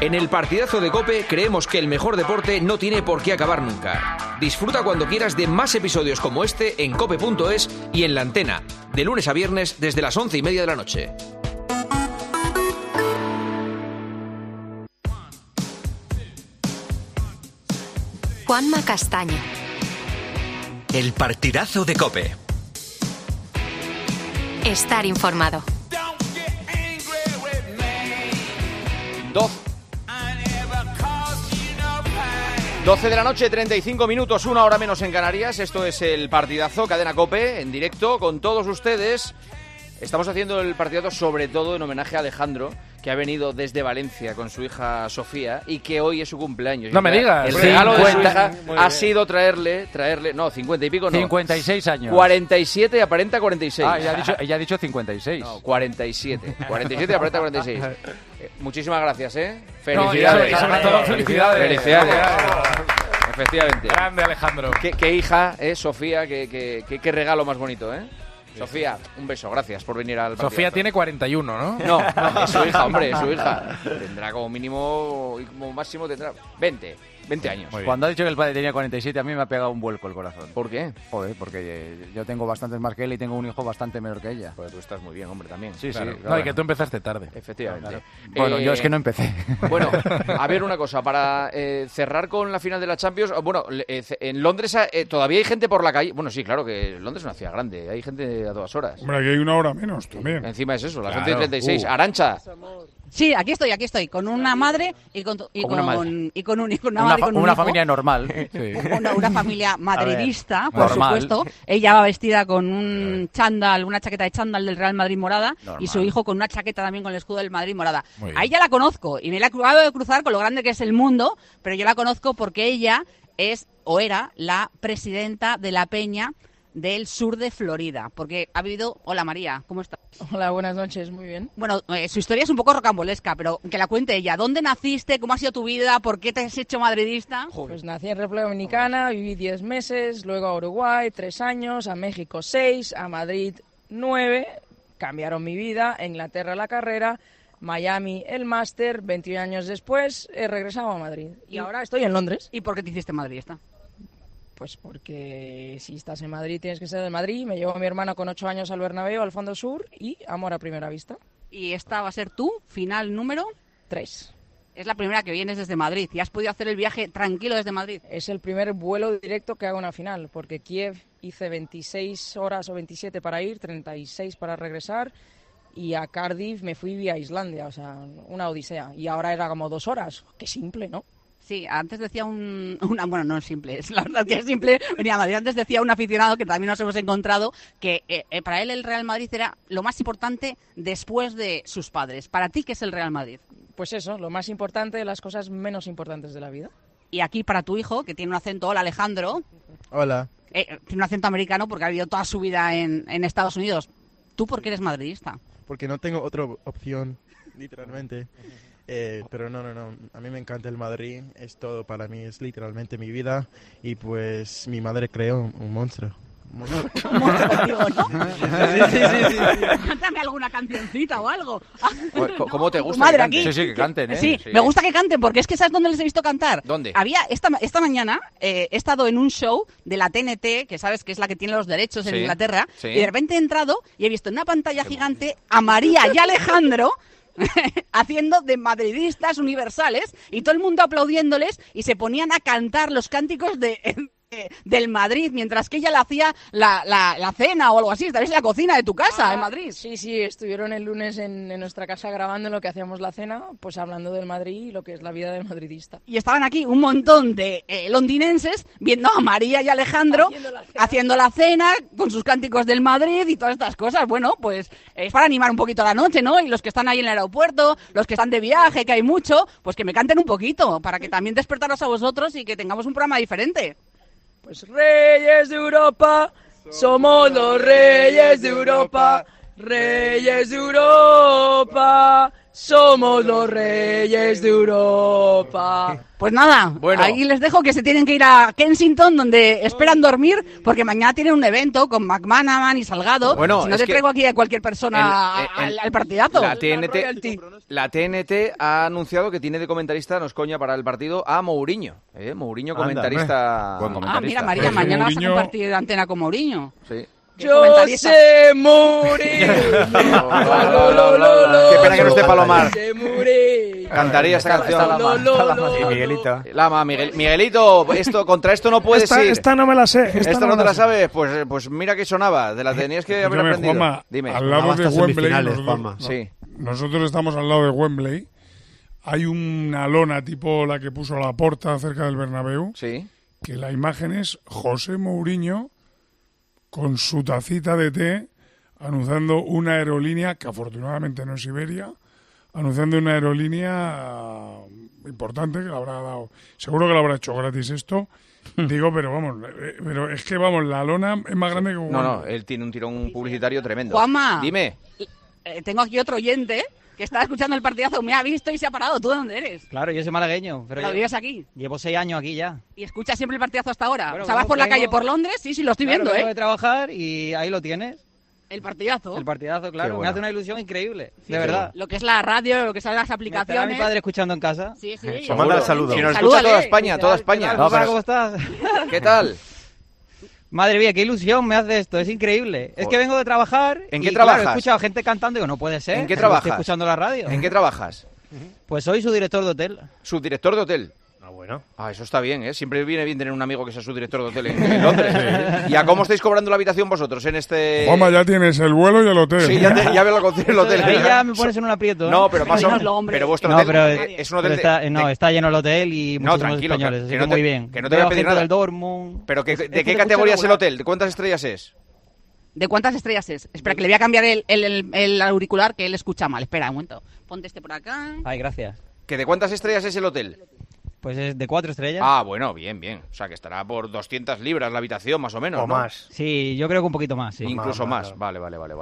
En el partidazo de COPE creemos que el mejor deporte no tiene por qué acabar nunca. Disfruta cuando quieras de más episodios como este en cope.es y en La Antena, de lunes a viernes desde las 11:30 de la noche. Juanma Castaño. El partidazo de COPE. Estar informado. 12 de la noche, 35 minutos, 1 hora menos en Canarias. Esto es el partidazo, Cadena COPE, en directo con todos ustedes. Estamos haciendo el partidazo sobre todo en homenaje a Alejandro, que ha venido desde Valencia con su hija Sofía y que hoy es su cumpleaños. No me digas. El regalo de su hija ha sido traerle, no, 50 y pico no. 56 años. 47 y aparenta 46. Ah, ella ha dicho 56. No, 47. 47 y aparenta 46. Muchísimas gracias, ¿eh? Felicidades. No, sobre todo felicidades. Efectivamente. Grande Alejandro. ¿Qué hija es Sofía? ¿Qué regalo más bonito, eh? Sofía, un beso, gracias por venir al partidazo. Sofía tiene 41, ¿no? No, es su hija, hombre, es su hija. Tendrá como mínimo y como máximo tendrá 20 años. Cuando ha dicho que el padre tenía 47, a mí me ha pegado un vuelco el corazón. ¿Por qué? Joder, porque yo tengo bastantes más que él y tengo un hijo bastante menor que ella. Pues tú estás muy bien, hombre, también. Sí, claro. sí. No, y que tú empezaste tarde. Efectivamente. Claro. Bueno, yo es que no empecé. Bueno, a ver una cosa, para cerrar con la final de la Champions, bueno, en Londres todavía hay gente por la calle. Bueno, sí, claro que Londres es una ciudad grande, hay gente a todas horas. Hombre, aquí hay una hora menos también. Encima es eso, las Claro. 11:36. Arancha. Sí, aquí estoy, con una madre y con Una familia normal. Sí. una familia madridista, por normal. supuesto. Ella va vestida con un chándal, una chaqueta de chándal del Real Madrid morada, Normal. y su hijo con una chaqueta también con el escudo del Madrid morada. Muy bien. A ella la conozco y me la acabo de cruzar con lo grande que es el mundo, pero yo la conozco porque ella es o era la presidenta de la Peña del sur de Florida, porque ha vivido... Hola María, ¿cómo estás? Hola, buenas noches, muy bien. Bueno, su historia es un poco rocambolesca, pero que la cuente ella. ¿Dónde naciste? ¿Cómo ha sido tu vida? ¿Por qué te has hecho madridista? Pues nací en República Dominicana, viví 10 meses, luego a Uruguay 3 años, a México 6, a Madrid 9, cambiaron mi vida, a Inglaterra la carrera, Miami el máster, 21 años después he regresado a Madrid. Y ahora estoy en Londres. ¿Y por qué te hiciste madridista? Pues porque si estás en Madrid tienes que ser de Madrid. Me llevo a mi hermana con 8 años al Bernabéu, al Fondo Sur, y amor a primera vista. Y esta va a ser tu final número 3. Es la primera que vienes desde Madrid y has podido hacer el viaje tranquilo desde Madrid. Es el primer vuelo directo que hago una final, porque Kiev hice 26 horas o 27 para ir, 36 para regresar, y a Cardiff me fui vía Islandia, o sea, una odisea. Y ahora era como 2 horas. Qué simple, ¿no? Sí, antes decía bueno, no es simple, es la verdad que es simple, venía a Madrid. Antes decía un aficionado que también nos hemos encontrado que para él el Real Madrid era lo más importante después de sus padres. ¿Para ti qué es el Real Madrid? Pues eso, lo más importante de las cosas menos importantes de la vida. Y aquí para tu hijo, que tiene un acento, hola Alejandro. Hola. Tiene un acento americano porque ha vivido toda su vida en Estados Unidos. ¿Tú por qué eres madridista? Porque no tengo otra opción, literalmente. Pero no. A mí me encanta el Madrid. Es todo para mí. Es literalmente mi vida. Y pues mi madre creó un monstruo. Sí. Cántame alguna cancioncita o algo. ¿Cómo te gusta madre que canten? aquí. Sí, que canten, ¿eh? Sí, me gusta que canten, porque es que ¿sabes dónde les he visto cantar? ¿Dónde? Había esta mañana he estado en un show de la TNT, que sabes que es la que tiene los derechos en Sí, Inglaterra, sí. y de repente he entrado y he visto en una pantalla gigante a María y Alejandro haciendo de madridistas universales y todo el mundo aplaudiéndoles y se ponían a cantar los cánticos del Madrid, mientras que ella le hacía la cena o algo así. Estabais en la cocina de tu casa, en Madrid. Sí, estuvieron el lunes en nuestra casa grabando en lo que hacíamos la cena, pues hablando del Madrid y lo que es la vida del madridista. Y estaban aquí un montón de londinenses viendo a María y Alejandro haciendo la cena con sus cánticos del Madrid y todas estas cosas. Bueno, pues es para animar un poquito la noche, ¿no? Y los que están ahí en el aeropuerto, los que están de viaje, que hay mucho, pues que me canten un poquito, para que también despertaros a vosotros y que tengamos un programa diferente. Pues reyes de Europa, somos los reyes de Europa, reyes de Europa, somos los reyes de Europa. Pues nada, Bueno. ahí les dejo que se tienen que ir a Kensington, donde esperan dormir, porque mañana tienen un evento con McManaman y Salgado. Bueno, si no es te que traigo aquí a cualquier persona al partidazo. La TNT ha anunciado que tiene de comentarista, no es coña, para el partido a Mourinho. Mourinho, Anda, comentarista. buen Ah, mira, María, Pues mañana vas a Mourinho- compartir antena con Mourinho. Sí. José Mourinho. Qué pena que no esté Palomar. José Mourinho. Cantaría esta canción. Y Miguelito. Lama, Miguelito, contra esto no puedes ir. Esta no me la sé. ¿Esta no te la sabes? Pues mira que sonaba. Te la tenías que haber Escúchame, aprendido. Juanma, Dime. al lado de Wembley, Sí. nosotros estamos al lado de Wembley. Hay una lona tipo la que puso Laporta cerca del Bernabéu, Sí. que la imagen es José Mourinho con su tacita de té anunciando una aerolínea, que afortunadamente no es Iberia, anunciando una aerolínea importante que le habrá dado. Seguro que lo habrá hecho gratis esto. Digo, pero vamos, pero es que vamos, la lona es más grande que un... No, él tiene un tirón publicitario tremendo. Juanma. Dime. Tengo aquí otro oyente que estaba escuchando el partidazo, me ha visto y se ha parado. ¿Tú de dónde eres? Claro, yo soy malagueño, pero ¿Lo vives aquí? llevo 6 años aquí ya. ¿Y escuchas siempre el partidazo hasta ahora? Bueno, o sea, vas vamos, por la vengo- calle por Londres, sí, lo estoy viendo, Vengo de trabajar y ahí lo tienes. El partidazo. El partidazo, claro. Qué bueno. Me hace una ilusión increíble, Sí, de verdad. Lo que es la radio, lo que son las ¿Me estará aplicaciones. mi padre escuchando en casa? Sí, sí. Se manda el saludo. Si nos Salúdale. escucha toda España, toda España. ¿Qué tal, papá? ¿Cómo estás? ¿Qué tal? Madre mía, qué ilusión me hace esto, es increíble. Es que vengo de trabajar. ¿En qué y, trabajas? Claro, he escuchado gente cantando y digo, no puede ser. ¿En qué que trabajas? Estoy escuchando la radio. ¿En qué trabajas? Pues soy su director de hotel. Subdirector de hotel. Ah, bueno. Ah, eso está bien, ¿eh? Siempre viene bien tener un amigo que sea subdirector de hotel en Londres. ¿Y a cómo estáis cobrando la habitación vosotros en este...? Juanma, ya tienes el vuelo y el hotel. Sí, ya veo el hotel. Ahí ya me pones en un aprieto. ¿eh? No, pero más o menos. Dínoslo, hombre. Pero vuestro No, hotel pero, es un hotel está lleno el hotel y No, muchísimos tranquilo, españoles, que así no que te- muy bien. que no te voy a Veo pedir gente nada. del Dortmund. Pero ¿de Este qué te categoría es escucha el regular. hotel? ¿De cuántas estrellas es? ¿De cuántas estrellas es? Espera, que le voy a cambiar el auricular, que él escucha mal. Espera, un momento. Ponte este por acá. Ay, gracias. ¿Que de cuántas estrellas es el hotel? Pues es de 4 estrellas. Ah, bueno, bien. O sea, que estará por 200 libras la habitación, más o menos, O ¿no? más. Sí, yo creo que un poquito más, sí. Incluso Más. más. Vale.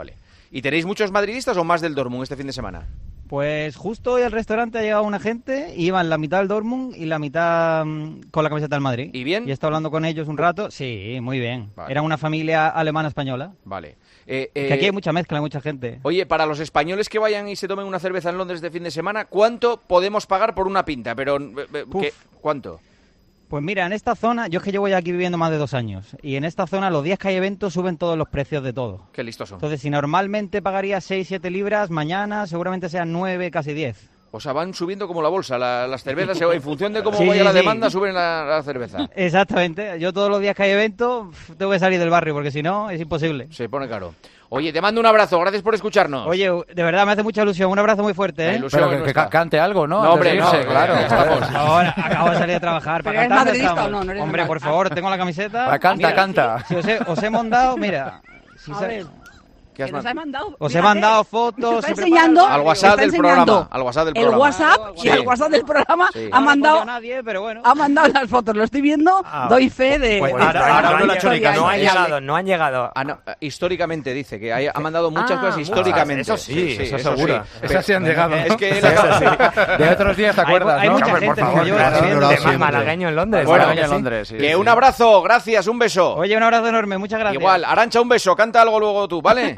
¿Y tenéis muchos madridistas o más del Dortmund este fin de semana? Pues justo hoy al restaurante ha llegado una gente y iban la mitad del Dortmund y la mitad con la camiseta del Madrid. ¿Y bien? Y he estado hablando con ellos un rato. Sí, muy bien. Vale. Era una familia alemana-española. Vale. Que aquí hay mucha mezcla, mucha gente. Oye, para los españoles que vayan y se tomen una cerveza en Londres de fin de semana, ¿cuánto podemos pagar por una pinta? Pero, ¿cuánto? Pues mira, en esta zona, yo es que llevo ya aquí viviendo más de 2 años, y en esta zona los días que hay eventos suben todos los precios de todo. Qué listos son. Entonces, si normalmente pagaría 6-7 libras, mañana seguramente sean 9, casi 10. O sea, van subiendo como la bolsa, las cervezas, en función de cómo Sí, vaya la sí. demanda, suben la cerveza. Exactamente. Yo todos los días que hay evento tengo que salir del barrio, porque si no, es imposible. Se pone caro. Oye, te mando un abrazo, gracias por escucharnos. Oye, de verdad me hace mucha ilusión. Un abrazo muy fuerte, La ¿eh? ilusión Pero es que nuestra. cante algo, ¿no? No, hombre, Antes de no, irse, claro. ya estamos. Ahora acabo de salir a trabajar. ¿Pero Para eres cantar, madridista estamos. o no? No eres Hombre, por madridista. favor, tengo la camiseta. Va, canta, Mira, canta. Si os he mandado, mira. Si A sa- ver, ¿Qué has que nos mandado? ha mandado. Os he Fíjate, mandado fotos. está he enseñando preparado- Al WhatsApp está del enseñando programa. Al WhatsApp del el programa. WhatsApp y Sí. al WhatsApp del programa Sí. ha No mandado respondió a nadie, pero bueno. ha mandado las fotos, lo estoy viendo, doy fe de... Pues de- ahora de- hablo de- la de- chónica, de- no han de- llegado, no han llegado. Ah, no, históricamente dice que ha mandado muchas cosas muchas, históricamente. eso sí, eso seguro. sí. Esas sí han llegado. Es que él De otros días te acuerdas, hay ¿no? mucha Hombre, gente por favor, que yo claro, escribiendo. de siempre. malagueño en Londres. Bueno, malagueño en sí. Londres, sí, Que sí. un abrazo, gracias, un beso. Oye, un abrazo enorme, muchas gracias. Igual, Arancha, un beso, canta algo luego tú, ¿vale?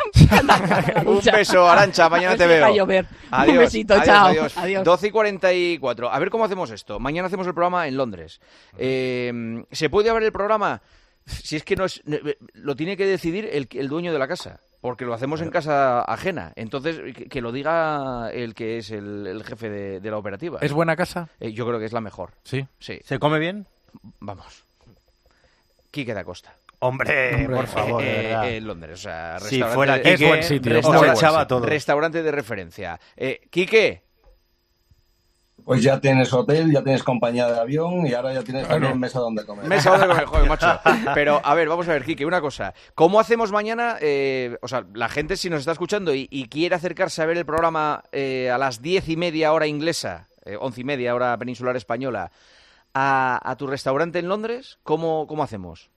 Un beso, Arancha, mañana te A ver si veo. deja llover. Adiós, Un besito, adiós, chao. adiós. Adiós. 12:44. A ver cómo hacemos esto. Mañana hacemos el programa en Londres. ¿Se puede abrir el programa? Si es que no es, lo tiene que decidir el dueño de la casa, porque lo hacemos en casa ajena. Entonces, que lo diga el que es el jefe de la operativa. ¿Es buena casa? Yo creo que es la mejor. Sí. Sí. ¿Se come bien? Vamos. Quique da Costa. Hombre, por favor, de verdad. En Londres, o sea, Si restaurante fuera de- Quique, es buen sitio, os restaurante- echaba todo. Restaurante de referencia. Quique, Pues ya tienes hotel, ya tienes compañía de avión y ahora ya tienes también mesa donde comer. mesa donde comer, joder, macho. Pero, a ver, vamos a ver, Quique, una cosa. ¿Cómo hacemos mañana? O sea, la gente, si nos está escuchando y quiere acercarse a ver el programa a las 10:30 hora inglesa, 11:30 hora peninsular española, a tu restaurante en Londres, ¿cómo hacemos?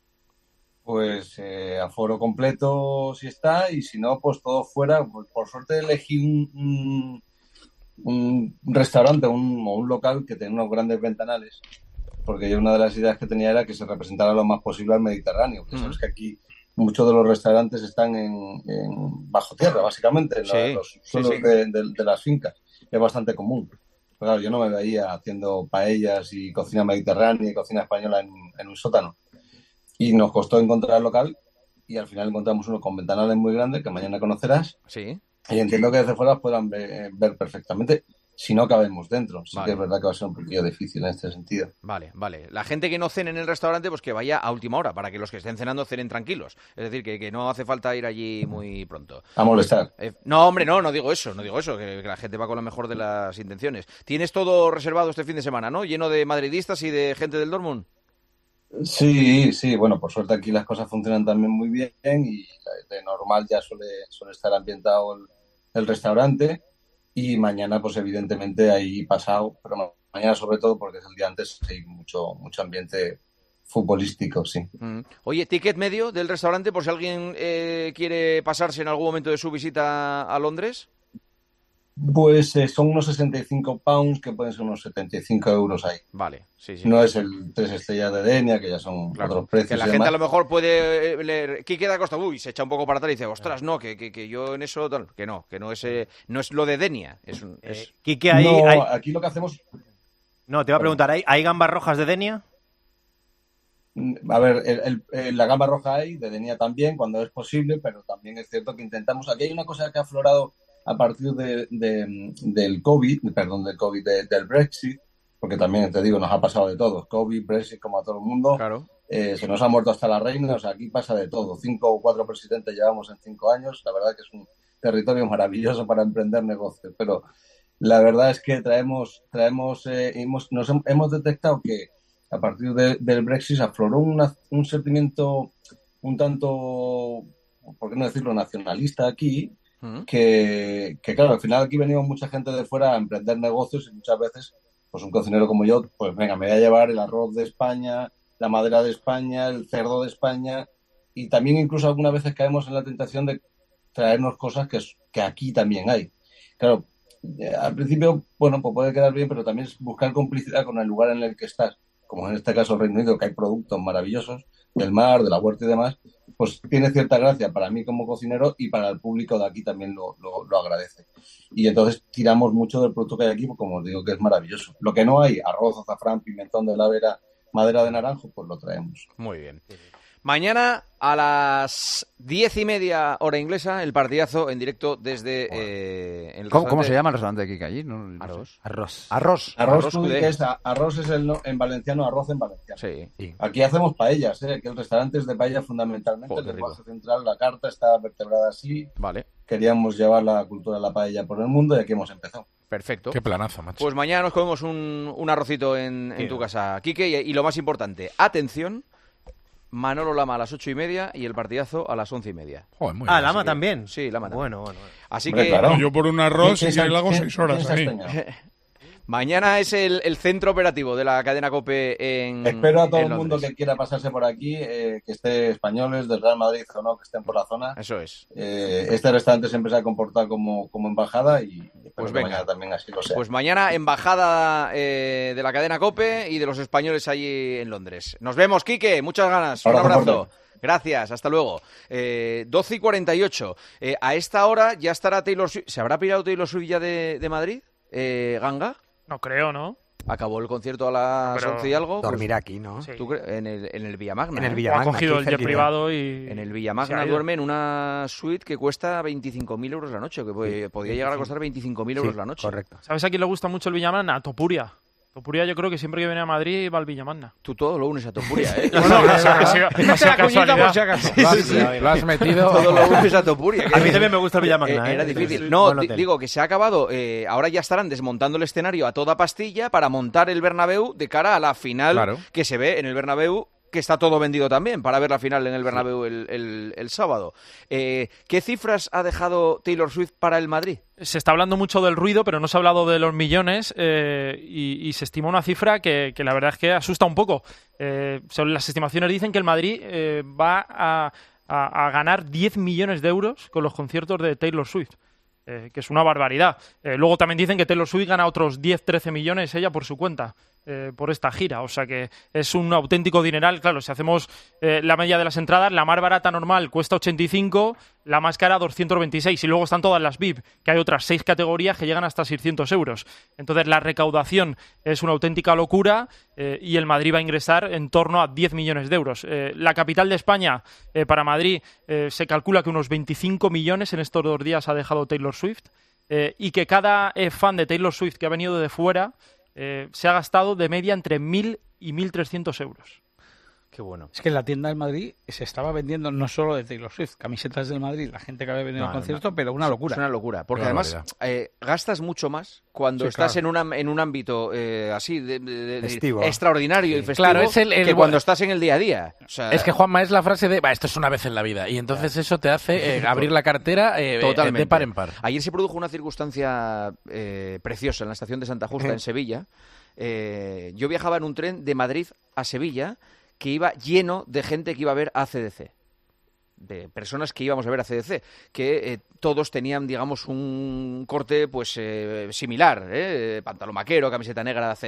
Pues aforo completo si está y si no, pues todo fuera. Pues, por suerte elegí un restaurante o un local que tenga unos grandes ventanales, porque yo una de las ideas que tenía era que se representara lo más posible al Mediterráneo. Porque sabes que aquí muchos de los restaurantes están bajo tierra, básicamente, en los suelos de las fincas. Es bastante común. Pero claro, yo no me veía haciendo paellas y cocina mediterránea y cocina española en un sótano. Y nos costó encontrar el local y al final encontramos uno con ventanales muy grandes que mañana conocerás. Sí. Y entiendo que desde fuera puedan ver perfectamente si no cabemos dentro. Sí que es verdad que va a ser un poquillo difícil en este sentido. Vale. La gente que no cene en el restaurante, pues que vaya a última hora, para que los que estén cenando cenen tranquilos. Es decir, que no hace falta ir allí muy pronto. A molestar. No, hombre, no digo eso, que la gente va con la mejor de las intenciones. Tienes todo reservado este fin de semana, ¿no? Lleno de madridistas y de gente del Dortmund. Sí, bueno, por suerte aquí las cosas funcionan también muy bien y de normal ya suele estar ambientado el restaurante. Y mañana, pues evidentemente ahí pasado, pero mañana sobre todo porque es el día antes, hay mucho ambiente futbolístico, sí. Oye, ¿ticket medio del restaurante por si alguien quiere pasarse en algún momento de su visita a Londres? Pues son unos 65 pounds, que pueden ser unos 75 euros ahí. Vale, sí. No es el 3 estrellas de Denia, que ya son otros precios. Que la gente a lo mejor puede leer Quique da Costa, se echa un poco para atrás y dice, ostras, no, que yo en eso, que no es lo de Denia. Quique, aquí lo que hacemos... No, te iba a preguntar, ¿hay gambas rojas de Denia? A ver, la gamba roja hay, de Denia también, cuando es posible, pero también es cierto que intentamos... Aquí hay una cosa que ha aflorado a partir del COVID, del Brexit, porque también te digo, nos ha pasado de todo, COVID, Brexit, como a todo el mundo, claro. Se nos ha muerto hasta la reina, o sea, aquí pasa de todo, 5 o 4 presidentes llevamos en 5 años, la verdad que es un territorio maravilloso para emprender negocios, pero la verdad es que hemos detectado que a partir del Brexit afloró un sentimiento un tanto, por qué no decirlo, nacionalista aquí, que claro, al final aquí venimos mucha gente de fuera a emprender negocios y muchas veces, pues un cocinero como yo, pues venga, me voy a llevar el arroz de España, la madera de España, el cerdo de España, y también incluso algunas veces caemos en la tentación de traernos cosas que aquí también hay. Claro, al principio, bueno, pues puede quedar bien, pero también es buscar complicidad con el lugar en el que estás, como en este caso el Reino Unido, que hay productos maravillosos del mar, de la huerta y demás, pues tiene cierta gracia para mí como cocinero y para el público de aquí también lo agradece. Y entonces tiramos mucho del producto que hay aquí, porque como os digo que es maravilloso. Lo que no hay, arroz, azafrán, pimentón de la Vera, madera de naranjo, pues lo traemos. Muy bien. Mañana a las 10:30 hora inglesa, el partidazo en directo desde el ¿Cómo se llama el restaurante de Kike allí? No Arroz. Arroz es en valenciano, arroz en valenciano. Sí. Aquí hacemos paellas, que el restaurante es de paella fundamentalmente. El lenguaje central, la carta está vertebrada así. Vale. Queríamos llevar la cultura de la paella por el mundo y aquí hemos empezado. Perfecto. Qué planazo, macho. Pues mañana nos comemos un arrocito en tu casa, Quique, y lo más importante, atención, Manolo Lama a las 8:30 y el partidazo a las 11:30. Joder, muy bien. ¿Lama también? Sí, Lama también. Bueno. Así Hombre, que... claro. Yo por un arroz y le hago 6 horas ahí. Mañana es el centro operativo de la cadena COPE en Espero a todo el Londres. mundo que quiera pasarse por aquí, que esté españoles del Real Madrid o no, que estén por la zona. Eso es. Este restaurante siempre se ha comportado como embajada y pues venga, mañana también así lo sea. Pues mañana embajada de la cadena COPE y de los españoles allí en Londres. Nos vemos, Quique, muchas ganas. Un abrazo. Gracias, hasta luego. 12:48. A esta hora ya estará Taylor Swift. ¿Se habrá pirado Taylor Swift ya de Madrid? ¿Ganga? No creo, ¿no? Acabó el concierto a las 11 y algo. Dormirá aquí, ¿no? Sí. En el Villamagna. En el Villamagna. Ha cogido el jet privado y... En el Villamagna duerme en una suite que cuesta 25.000 euros la noche, que podía llegar a costar 25.000 euros la noche. Correcto. ¿Sabes a quién le gusta mucho el Villamagna? A Topuria. Topuria yo creo que siempre que viene a Madrid va al Villamagna. Tú todo lo unes a Topuria, ¿eh? Bueno, no sea casualidad. Lo has metido. Todo lo unes a Topuria. A mí también me gusta el Villamagna. Era difícil. No, digo que se ha acabado. Ahora ya estarán desmontando el escenario a toda pastilla para montar el Bernabéu de cara a la final que se ve en el Bernabéu, que está todo vendido también para ver la final en el Bernabéu el sábado. ¿Qué cifras ha dejado Taylor Swift para el Madrid? Se está hablando mucho del ruido, pero no se ha hablado de los millones y se estima una cifra que la verdad es que asusta un poco. Las estimaciones dicen que el Madrid va a ganar 10 millones de euros con los conciertos de Taylor Swift. que es una barbaridad. Luego también dicen que Taylor Swift gana otros 10-13 millones ella por su cuenta. Por esta gira, o sea que es un auténtico dineral. Claro, si hacemos la media de las entradas, la más barata normal cuesta 85, la más cara 226, y luego están todas las VIP, que hay otras 6 categorías que llegan hasta 600 euros. Entonces la recaudación es una auténtica locura, y el Madrid va a ingresar en torno a 10 millones de euros. La capital de España, para Madrid, se calcula que unos 25 millones en estos 2 días ha dejado Taylor Swift, y que cada fan de Taylor Swift que ha venido de fuera se ha gastado de media entre 1.000 y 1.300 euros. Qué bueno. Es que en la tienda del Madrid se estaba vendiendo no solo de Taylor Swift, camisetas del Madrid, la gente que había venido al concierto, pero una locura. Es una locura, porque además gastas mucho más cuando estás en un ámbito así de extraordinario y festivo, claro, es que cuando estás en el día a día. O sea, es que, Juanma, es la frase de esto es una vez en la vida, y entonces eso te hace abrir la cartera totalmente. De par en par. Ayer se produjo una circunstancia preciosa en la estación de Santa Justa, en Sevilla. Yo viajaba en un tren de Madrid a Sevilla que iba lleno de gente que iba a ver AC/DC, de personas que íbamos a ver AC/DC, que todos tenían, digamos, un corte pues similar, pantalón vaquero, camiseta negra de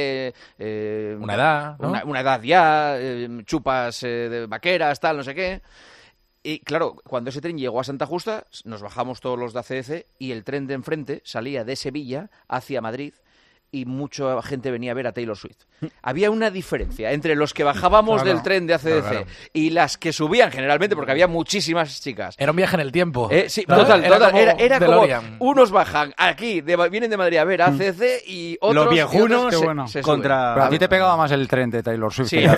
AC/DC, una edad, ¿no? una edad ya, chupas de vaqueras, tal, no sé qué. Y claro, cuando ese tren llegó a Santa Justa, nos bajamos todos los de AC/DC y el tren de enfrente salía de Sevilla hacia Madrid, y mucha gente venía a ver a Taylor Swift. Había una diferencia entre los que bajábamos del tren de AC/DC y las que subían generalmente, porque había muchísimas chicas. Era un viaje en el tiempo. Sí, ¿no? Total. Era como unos bajan aquí, vienen de Madrid a ver a AC/DC y otros... Los viejunos se contra... Pero a ti te pegaba más el tren de Taylor Swift. Sí,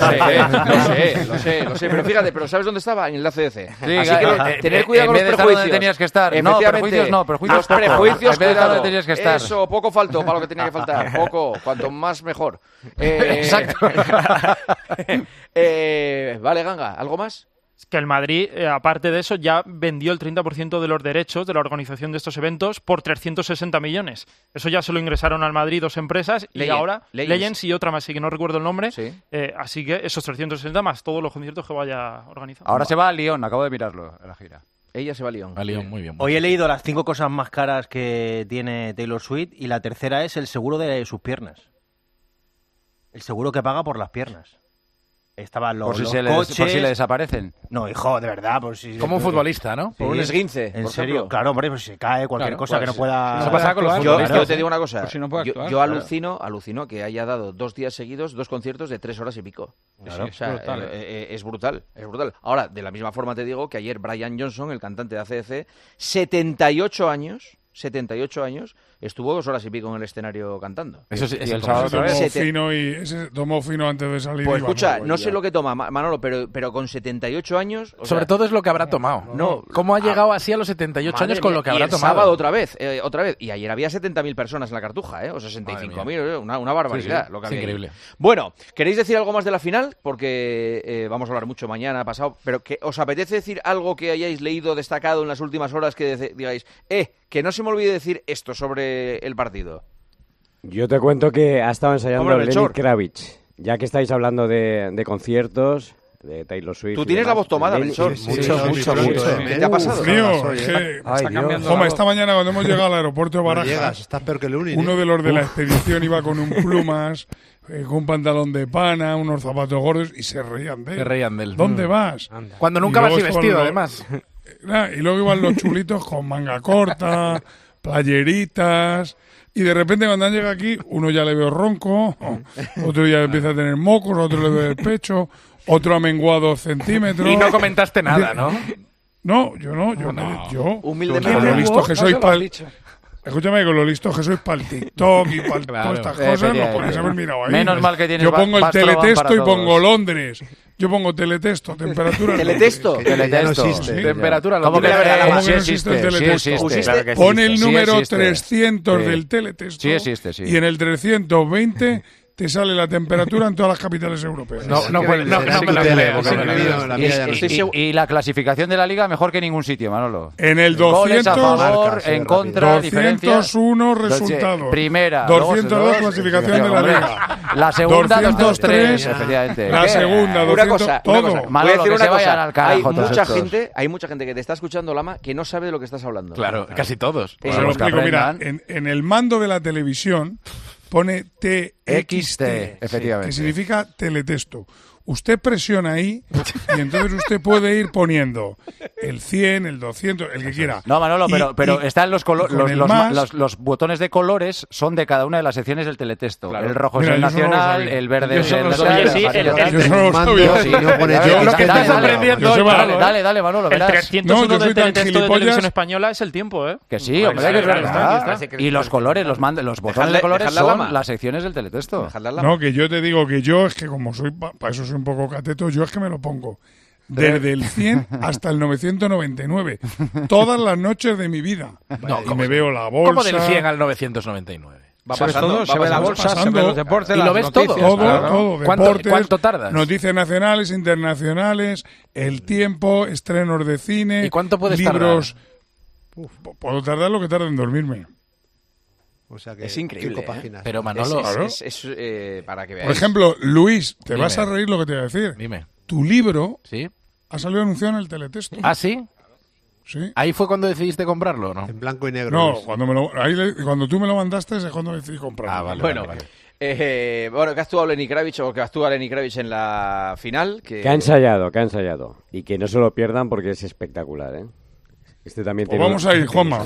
lo sé. Pero fíjate, ¿sabes dónde estaba? En el AC/DC. Sí, así que tener cuidado con los prejuicios. Donde tenías que estar. No, prejuicios no, prejuicios los prejuicios, cuidado. donde tenías que estar. Eso, poco faltó para lo que tenía que faltar. Poco, cuanto más mejor. Exacto. Vale, Ganga, ¿algo más? Es que el Madrid, aparte de eso, ya vendió el 30% de los derechos de la organización de estos eventos por 360 millones. Eso ya se lo ingresaron al Madrid 2 empresas y ahora Legends y otra más, sí que no recuerdo el nombre. Sí. Así que esos 360 más todos los conciertos que vaya organizando. Ahora se va a Lyon, acabo de mirarlo en la gira. Ella se va a Lyon. A Lyon, muy bien. Hoy he leído las 5 cosas más caras que tiene Taylor Swift y la tercera es el seguro de sus piernas. El seguro que paga por las piernas. Estaban los coches... por si le desaparecen. No, hijo, de verdad. Por si como un futbolista, ¿no? Por un esguince. ¿En serio? Claro, hombre, pues si se cae cualquier cosa que no pueda... Eso pasa con los yo te digo una cosa. Si no yo alucino que haya dado 2 días seguidos 2 conciertos de 3 horas y pico. Claro. O sea, es brutal. Ahora, de la misma forma te digo que ayer Brian Johnson, el cantante de AC/DC, 78 años, estuvo 2 horas y pico en el escenario cantando. Eso sí, y el sábado otra vez. Tomó fino antes de salir. Pues escucha, no sé lo que toma Manolo, pero con 78 años... Sobre todo es lo que habrá tomado. No, ¿Cómo ha llegado así a los 78 años con lo que habrá tomado? sábado otra vez. Y ayer había 70.000 personas en la Cartuja, o 65.000, una barbaridad. Lo que había increíble. Ahí. Bueno, ¿queréis decir algo más de la final? Porque vamos a hablar mucho mañana, pasado, pero que ¿os apetece decir algo que hayáis leído, destacado en las últimas horas, que digáis, que no se me olvide decir esto sobre el partido? Yo te cuento que ha estado ensayando Lenny Kravitz. Ya que estáis hablando de conciertos, de Taylor Swift... Tú tienes la voz tomada, Melchor. Mucho. ¿Qué te ha pasado? Frío, esta mañana cuando hemos llegado al aeropuerto de Barajas, estás peor que el Uni, uno de los de la expedición iba con un plumas, con un pantalón de pana, unos zapatos gordos, y se reían de él. ¿Dónde vas? Cuando nunca vas así vestido, además. Y luego iban los chulitos con manga corta, playeritas, y de repente cuando han llegado aquí, uno ya le veo ronco, otro ya empieza a tener mocos, otro le veo el pecho, otro ha menguado 2 centímetros. Y no comentaste nada, ¿no? No, yo humildemente, con lo listo que soy escúchame, con lo listo que sois para el TikTok y para todas estas cosas, no podéis haber mirado ahí. Menos mal que tienes. Yo pongo el teletexto y pongo Londres. Yo pongo teletesto, temperatura. ¿Teletesto? Teletesto. Temperatura. ¿Cómo que no existe el teletesto? Pon el número 300 del teletesto. Sí existe. Y en el 320 te sale la temperatura en todas las capitales europeas. Y la clasificación de la liga mejor que en ningún sitio, Manolo. En el 200 a favor, en contra, 201 resultados. Primera. 202 clasificación de la liga. La segunda, 203, efectivamente. La segunda, 200, una cosa. todo. Voy a decir una cosa. Hay mucha gente que te está escuchando, Lama, que no sabe de lo que estás hablando. Claro, casi todos. Pues lo explico, mira, en el mando de la televisión pone TXT, efectivamente. que significa teletexto. Usted presiona ahí y entonces usted puede ir poniendo el 100, el 200, el que quiera. No, Manolo, pero están los botones de colores son de cada una de las secciones del teletexto. Claro. El rojo es el nacional, el verde es el Dale, Manolo, verás. El 301 del teletexto de Televisión Española es el tiempo, ¿eh? Que sí, hombre, que es verdad. Y los colores, los botones de colores son las secciones del teletexto. No, que yo te digo que yo es que como soy, para eso soy un poco cateto, yo es que me lo pongo desde el 100 hasta el 999, todas las noches de mi vida. Y me veo la bolsa. ¿Cómo del 100 al 999? Va pasando, se ve la bolsa, se ve los deportes, y lo ves todo. Todo, deportes, ¿Cuánto tardas? Noticias nacionales, internacionales, el tiempo, estrenos de cine, ¿y cuánto puedes libros. Puedo tardar lo que tarde en dormirme. O sea que es increíble, 5 páginas. Pero Manolo, para que veáis. Por ejemplo, Luis, vas a reír lo que te voy a decir. Dime. Tu libro ¿sí? ha salido anunciado en el teletexto. ¿Ah, sí? Sí. ¿Ahí fue cuando decidiste comprarlo o no? En blanco y negro. No, cuando tú me lo mandaste es cuando decidí comprarlo. Ah, vale. Bueno, que actúa Lenny Kravitz en la final. Que ha ensayado. Y que no se lo pierdan porque es espectacular, ¿eh? Este también pues vamos a ir, Juanma.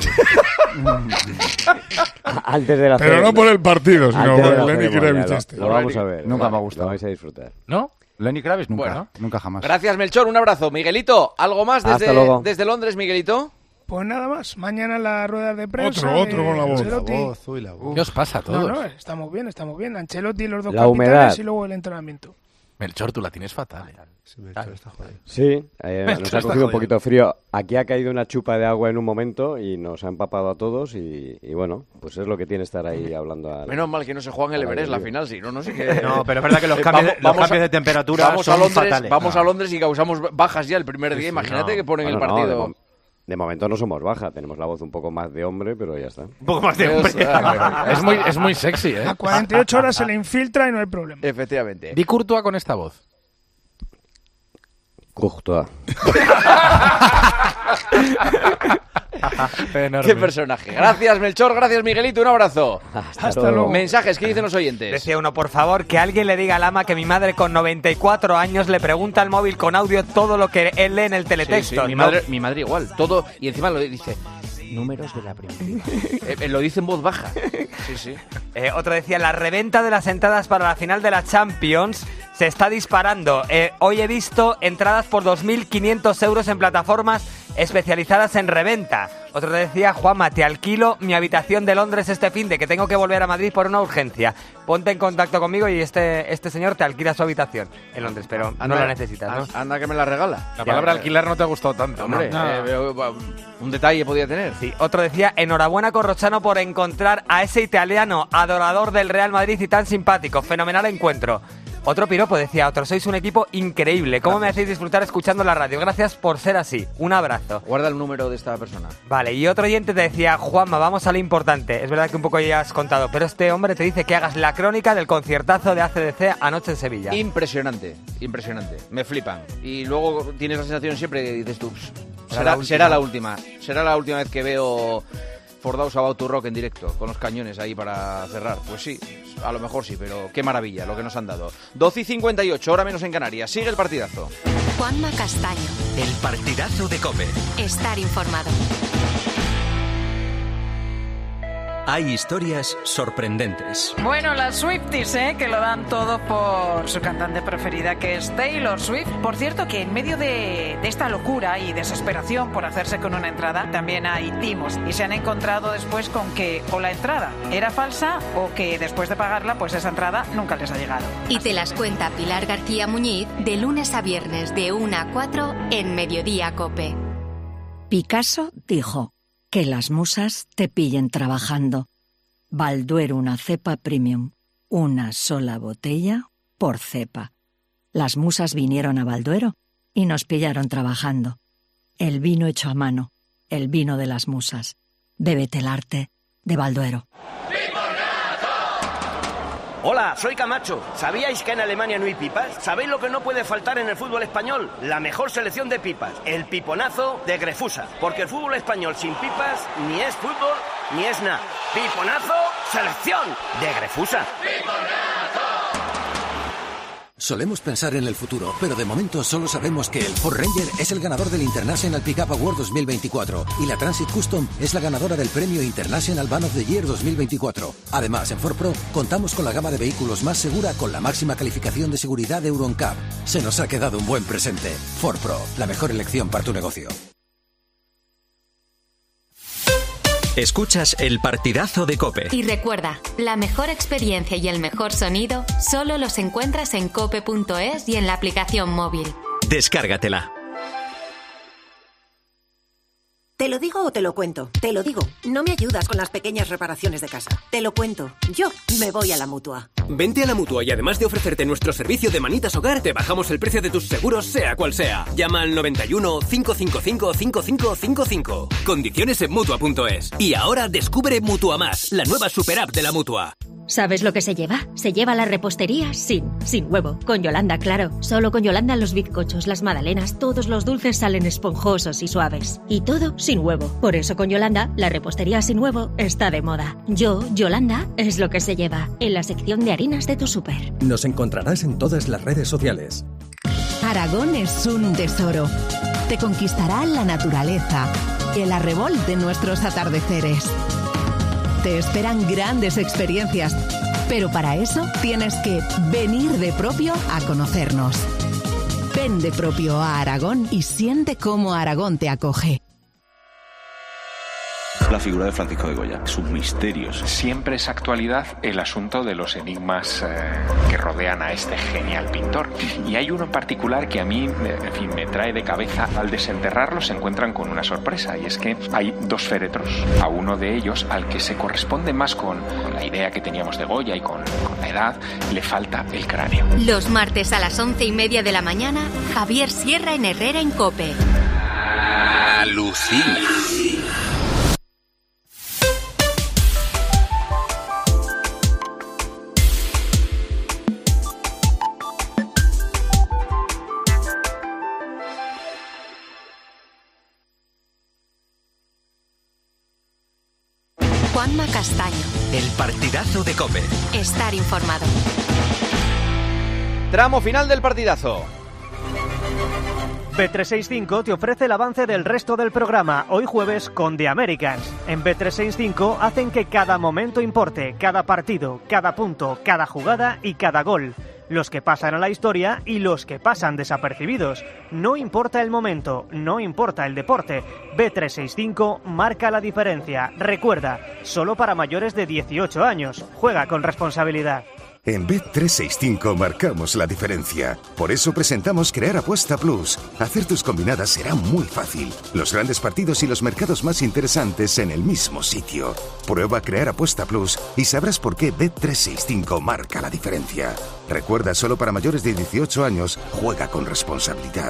Antes de la Pero no por el partido, sino por el Lenny Kravitz este. Lo vamos a ver. Nunca me ha gustado. Lo vais a disfrutar. ¿No? Lenny Kravitz nunca, bueno, nunca jamás. Gracias, Melchor, un abrazo. Miguelito, ¿algo más desde Londres, Miguelito? Pues nada más, mañana la rueda de prensa. Otro con la voz. ¿Qué os pasa a todos? No, estamos bien. Ancelotti y los dos la capitanes humedad. y luego el entrenamiento. Melchor, tú la tienes fatal. Sí, nos ha cogido un poquito frío. Aquí ha caído una chupa de agua en un momento y nos ha empapado a todos y bueno, pues es lo que tiene estar ahí hablando. Menos mal que no se juega en el Everest la final, si no, no sé qué. No, pero es verdad que los cambios de temperatura son fatales. Vamos a Londres y causamos bajas ya el primer día. Imagínate que ponen el partido. De momento no somos baja, tenemos la voz un poco más de hombre, pero ya está. Un poco más de hombre. Es muy sexy, ¿eh? A 48 horas se le infiltra y no hay problema. Efectivamente. Di Courtois con esta voz. Courtois. Qué personaje. Gracias, Melchor. Gracias, Miguelito. Un abrazo. Hasta luego. Mensajes, ¿qué dicen los oyentes? Decía uno, por favor, que alguien le diga al ama que mi madre con 94 años le pregunta al móvil con audio todo lo que él lee en el teletexto. Sí, mi madre igual. Todo. Y encima lo dice. Números de la primera. Lo dice en voz baja. Sí. Otro decía, la reventa de las entradas para la final de la Champions se está disparando. Hoy he visto entradas por 2.500 euros en plataformas especializadas en reventa. Otro decía, Juanma, te alquilo mi habitación de Londres este finde, que tengo que volver a Madrid por una urgencia. Ponte en contacto conmigo y este señor te alquila su habitación en Londres, pero no la necesitas, ¿no? Anda que me la regala. La palabra alquilar no te ha gustado tanto, hombre. Un detalle podía tener. Sí. Otro decía, enhorabuena Corrochano por encontrar a ese italiano adorador del Real Madrid y tan simpático. Fenomenal encuentro. Otro piropo decía, sois un equipo increíble. ¿Cómo me hacéis disfrutar escuchando la radio? Gracias por ser así. Un abrazo. Guarda el número de esta persona. Vale, y otro oyente te decía, Juanma, vamos a lo importante. Es verdad que un poco ya has contado, pero este hombre te dice que hagas la crónica del conciertazo de AC/DC anoche en Sevilla. Impresionante. Me flipan. Y luego tienes la sensación siempre que dices tú, será la última vez que veo For Those About to Rock en directo, con los cañones ahí para cerrar. Pues sí, a lo mejor sí, pero qué maravilla lo que nos han dado. 12:58, hora menos en Canarias. Sigue el partidazo. Juanma Castaño. El partidazo de COPE. Estar informado. Hay historias sorprendentes. Bueno, las Swifties, que lo dan todo por su cantante preferida, que es Taylor Swift. Por cierto, que en medio de esta locura y desesperación por hacerse con una entrada, también hay timos. Y se han encontrado después con que o la entrada era falsa o que después de pagarla, pues esa entrada nunca les ha llegado. Y te las cuenta Pilar García Muñiz de lunes a viernes de 1 a 4 en Mediodía COPE. Picasso dijo: que las musas te pillen trabajando. Balduero, una cepa premium. Una sola botella por cepa. Las musas vinieron a Balduero y nos pillaron trabajando. El vino hecho a mano, el vino de las musas. Bébete el arte de Balduero. Hola, soy Camacho. ¿Sabíais que en Alemania no hay pipas? ¿Sabéis lo que no puede faltar en el fútbol español? La mejor selección de pipas, el piponazo de Grefusa. Porque el fútbol español sin pipas ni es fútbol ni es nada. Piponazo, selección de Grefusa. Solemos pensar en el futuro, pero de momento solo sabemos que el Ford Ranger es el ganador del International Pickup Award 2024 y la Transit Custom es la ganadora del premio International Van of the Year 2024. Además, en Ford Pro contamos con la gama de vehículos más segura con la máxima calificación de seguridad de Euro NCAP. Se nos ha quedado un buen presente. Ford Pro, la mejor elección para tu negocio. Escuchas el partidazo de COPE. Y recuerda, la mejor experiencia y el mejor sonido solo los encuentras en cope.es y en la aplicación móvil. Descárgatela. ¿Te lo digo o te lo cuento? Te lo digo. No me ayudas con las pequeñas reparaciones de casa. Te lo cuento. Yo me voy a la Mutua. Vente a la Mutua y además de ofrecerte nuestro servicio de manitas hogar, te bajamos el precio de tus seguros sea cual sea. Llama al 91 555 5555. Condiciones en Mutua.es. Y ahora descubre Mutua Más, la nueva super app de la Mutua. ¿Sabes lo que se lleva? Se lleva la repostería sin huevo. Con Yolanda, claro. Solo con Yolanda los bizcochos, las magdalenas, todos los dulces salen esponjosos y suaves. Y todo sin huevo. Por eso con Yolanda, la repostería sin huevo está de moda. Yolanda, es lo que se lleva. En la sección de harinas de tu súper. Nos encontrarás en todas las redes sociales. Aragón es un tesoro. Te conquistará la naturaleza, el arrebol de nuestros atardeceres. Te esperan grandes experiencias, pero para eso tienes que venir de propio a conocernos. Ven de propio a Aragón y siente cómo Aragón te acoge. La figura de Francisco de Goya, sus misterios. Siempre es actualidad el asunto de los enigmas que rodean a este genial pintor. Y hay uno en particular que a mí, en fin, me trae de cabeza. Al desenterrarlo se encuentran con una sorpresa, y es que hay dos féretros. A uno de ellos, al que se corresponde más con la idea que teníamos de Goya y con la edad, le falta el cráneo. Los martes a las 11:30 de la mañana, Javier Sierra en Herrera en COPE. Alucina. Juanma Castaño. El partidazo de COPE. Estar informado. Tramo final del partidazo. Bet365 te ofrece el avance del resto del programa, hoy jueves con The Americans. En Bet365 hacen que cada momento importe, cada partido, cada punto, cada jugada y cada gol. Los que pasan a la historia y los que pasan desapercibidos. No importa el momento, no importa el deporte. Bet365 marca la diferencia. Recuerda, solo para mayores de 18 años. Juega con responsabilidad. En Bet365 marcamos la diferencia. Por eso presentamos Crear Apuesta Plus. Hacer tus combinadas será muy fácil. Los grandes partidos y los mercados más interesantes en el mismo sitio. Prueba Crear Apuesta Plus y sabrás por qué Bet365 marca la diferencia. Recuerda, solo para mayores de 18 años, juega con responsabilidad.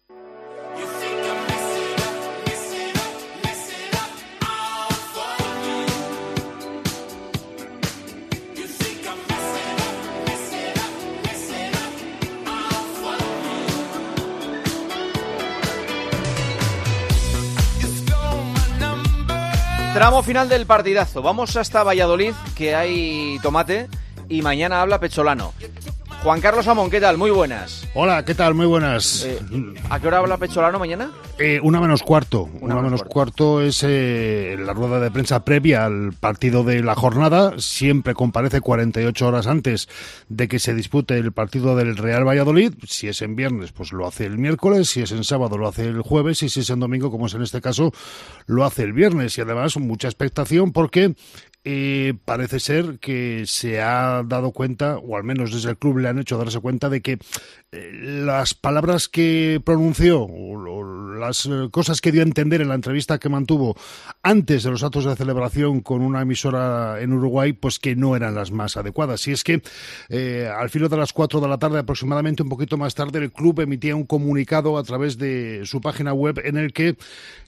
Tramo final del partidazo. Vamos hasta Valladolid, que hay tomate, y mañana habla Pecholano. Juan Carlos Amón, ¿qué tal? Muy buenas. Hola, ¿qué tal? Muy buenas. ¿A qué hora habla Pecholano mañana? 1:45. 1:45 es la rueda de prensa previa al partido de la jornada. Siempre comparece 48 horas antes de que se dispute el partido del Real Valladolid. Si es en viernes, pues lo hace el miércoles. Si es en sábado, lo hace el jueves. Y si es en domingo, como es en este caso, lo hace el viernes. Y además, mucha expectación porque parece ser que se ha dado cuenta, o al menos desde el club le han hecho darse cuenta de que las palabras que pronunció, o las cosas que dio a entender en la entrevista que mantuvo antes de los actos de celebración con una emisora en Uruguay, pues que no eran las más adecuadas. Y es que al filo de las 4 de la tarde, aproximadamente un poquito más tarde, el club emitía un comunicado a través de su página web en el que,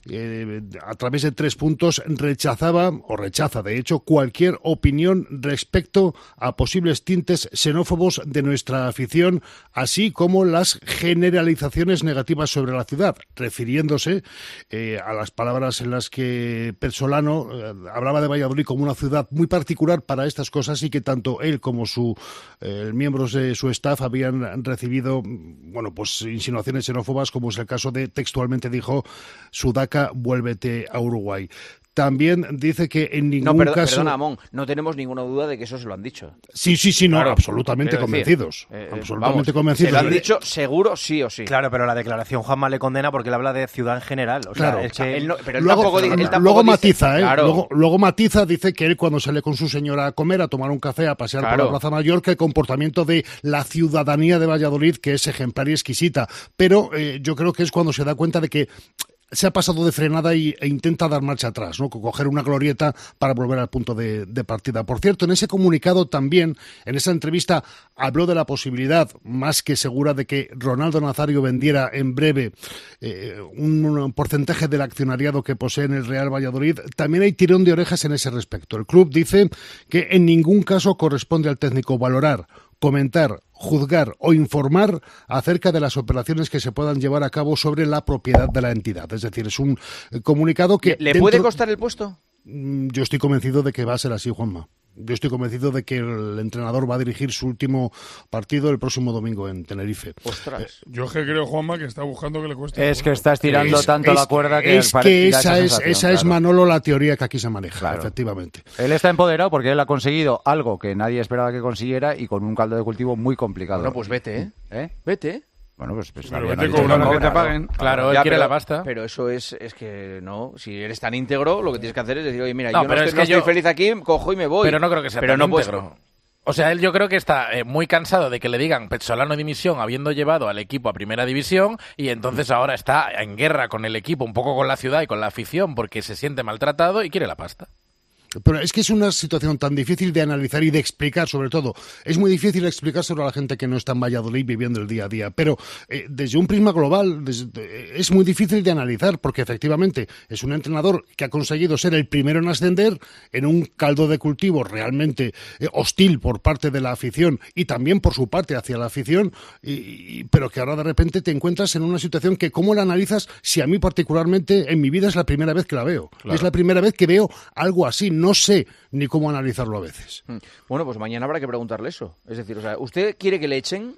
a través de 3 puntos, rechaza de hecho cualquier opinión respecto a posibles tintes xenófobos de nuestra afición, así como las generalizaciones negativas sobre la ciudad, refiriéndose a las palabras en las que Pezzolano hablaba de Valladolid como una ciudad muy particular para estas cosas, y que tanto él como miembros de su staff habían recibido, bueno, pues insinuaciones xenófobas, como es el caso de, textualmente dijo, Sudaca, vuélvete a Uruguay. También dice que en ningún caso... Perdona, Amón, no tenemos ninguna duda de que eso se lo han dicho. Sí, claro, absolutamente convencidos. Absolutamente convencidos. Se lo han dicho seguro, sí o sí. Claro, pero la declaración Juanma le condena porque él habla de ciudad en general. O sea, claro, es que... luego matiza, Claro. Luego matiza, dice que él cuando sale con su señora a comer, a tomar un café, a pasear por la Plaza Mayor, que el comportamiento de la ciudadanía de Valladolid, que es ejemplar y exquisita. Pero yo creo que es cuando se da cuenta de que se ha pasado de frenada e intenta dar marcha atrás, ¿no? Coger una glorieta para volver al punto de partida. Por cierto, en ese comunicado también, en esa entrevista, habló de la posibilidad, más que segura, de que Ronaldo Nazario vendiera en breve un porcentaje del accionariado que posee en el Real Valladolid. También hay tirón de orejas en ese respecto. El club dice que en ningún caso corresponde al técnico valorar, comentar, juzgar o informar acerca de las operaciones que se puedan llevar a cabo sobre la propiedad de la entidad. Es decir, es un comunicado que... ¿Le puede costar el puesto? Yo estoy convencido de que va a ser así, Juanma. Yo estoy convencido de que el entrenador va a dirigir su último partido el próximo domingo en Tenerife. Ostras. Yo es que creo, Juanma, que está buscando que le cueste. Es que está estirando tanto la cuerda que... esa es, Manolo, la teoría que aquí se maneja, efectivamente. Él está empoderado porque él ha conseguido algo que nadie esperaba que consiguiera y con un caldo de cultivo muy complicado. Bueno, pues vete, Vete. Bueno, pues pero vete cobrando que te paguen. Claro, él quiere la pasta. Pero eso es que no. Si eres tan íntegro, lo que tienes que hacer es decir, oye, mira, yo no estoy feliz aquí, cojo y me voy. Pero no creo que sea tan íntegro. O sea, él yo creo que está muy cansado de que le digan Pezzolano dimisión habiendo llevado al equipo a primera división, y entonces ahora está en guerra con el equipo, un poco con la ciudad y con la afición, porque se siente maltratado y quiere la pasta. Pero es que es una situación tan difícil de analizar y de explicar, sobre todo. Es muy difícil explicárselo a la gente que no está en Valladolid viviendo el día a día. Pero desde un prisma global es muy difícil de analizar, porque efectivamente es un entrenador que ha conseguido ser el primero en ascender en un caldo de cultivo realmente hostil por parte de la afición y también por su parte hacia la afición, pero que ahora de repente te encuentras en una situación que, ¿cómo la analizas? Si a mí particularmente en mi vida es la primera vez que la veo. Claro. Es la primera vez que veo algo así. No sé ni cómo analizarlo a veces. Bueno, pues mañana habrá que preguntarle eso. Es decir, o sea, ¿usted quiere que le echen?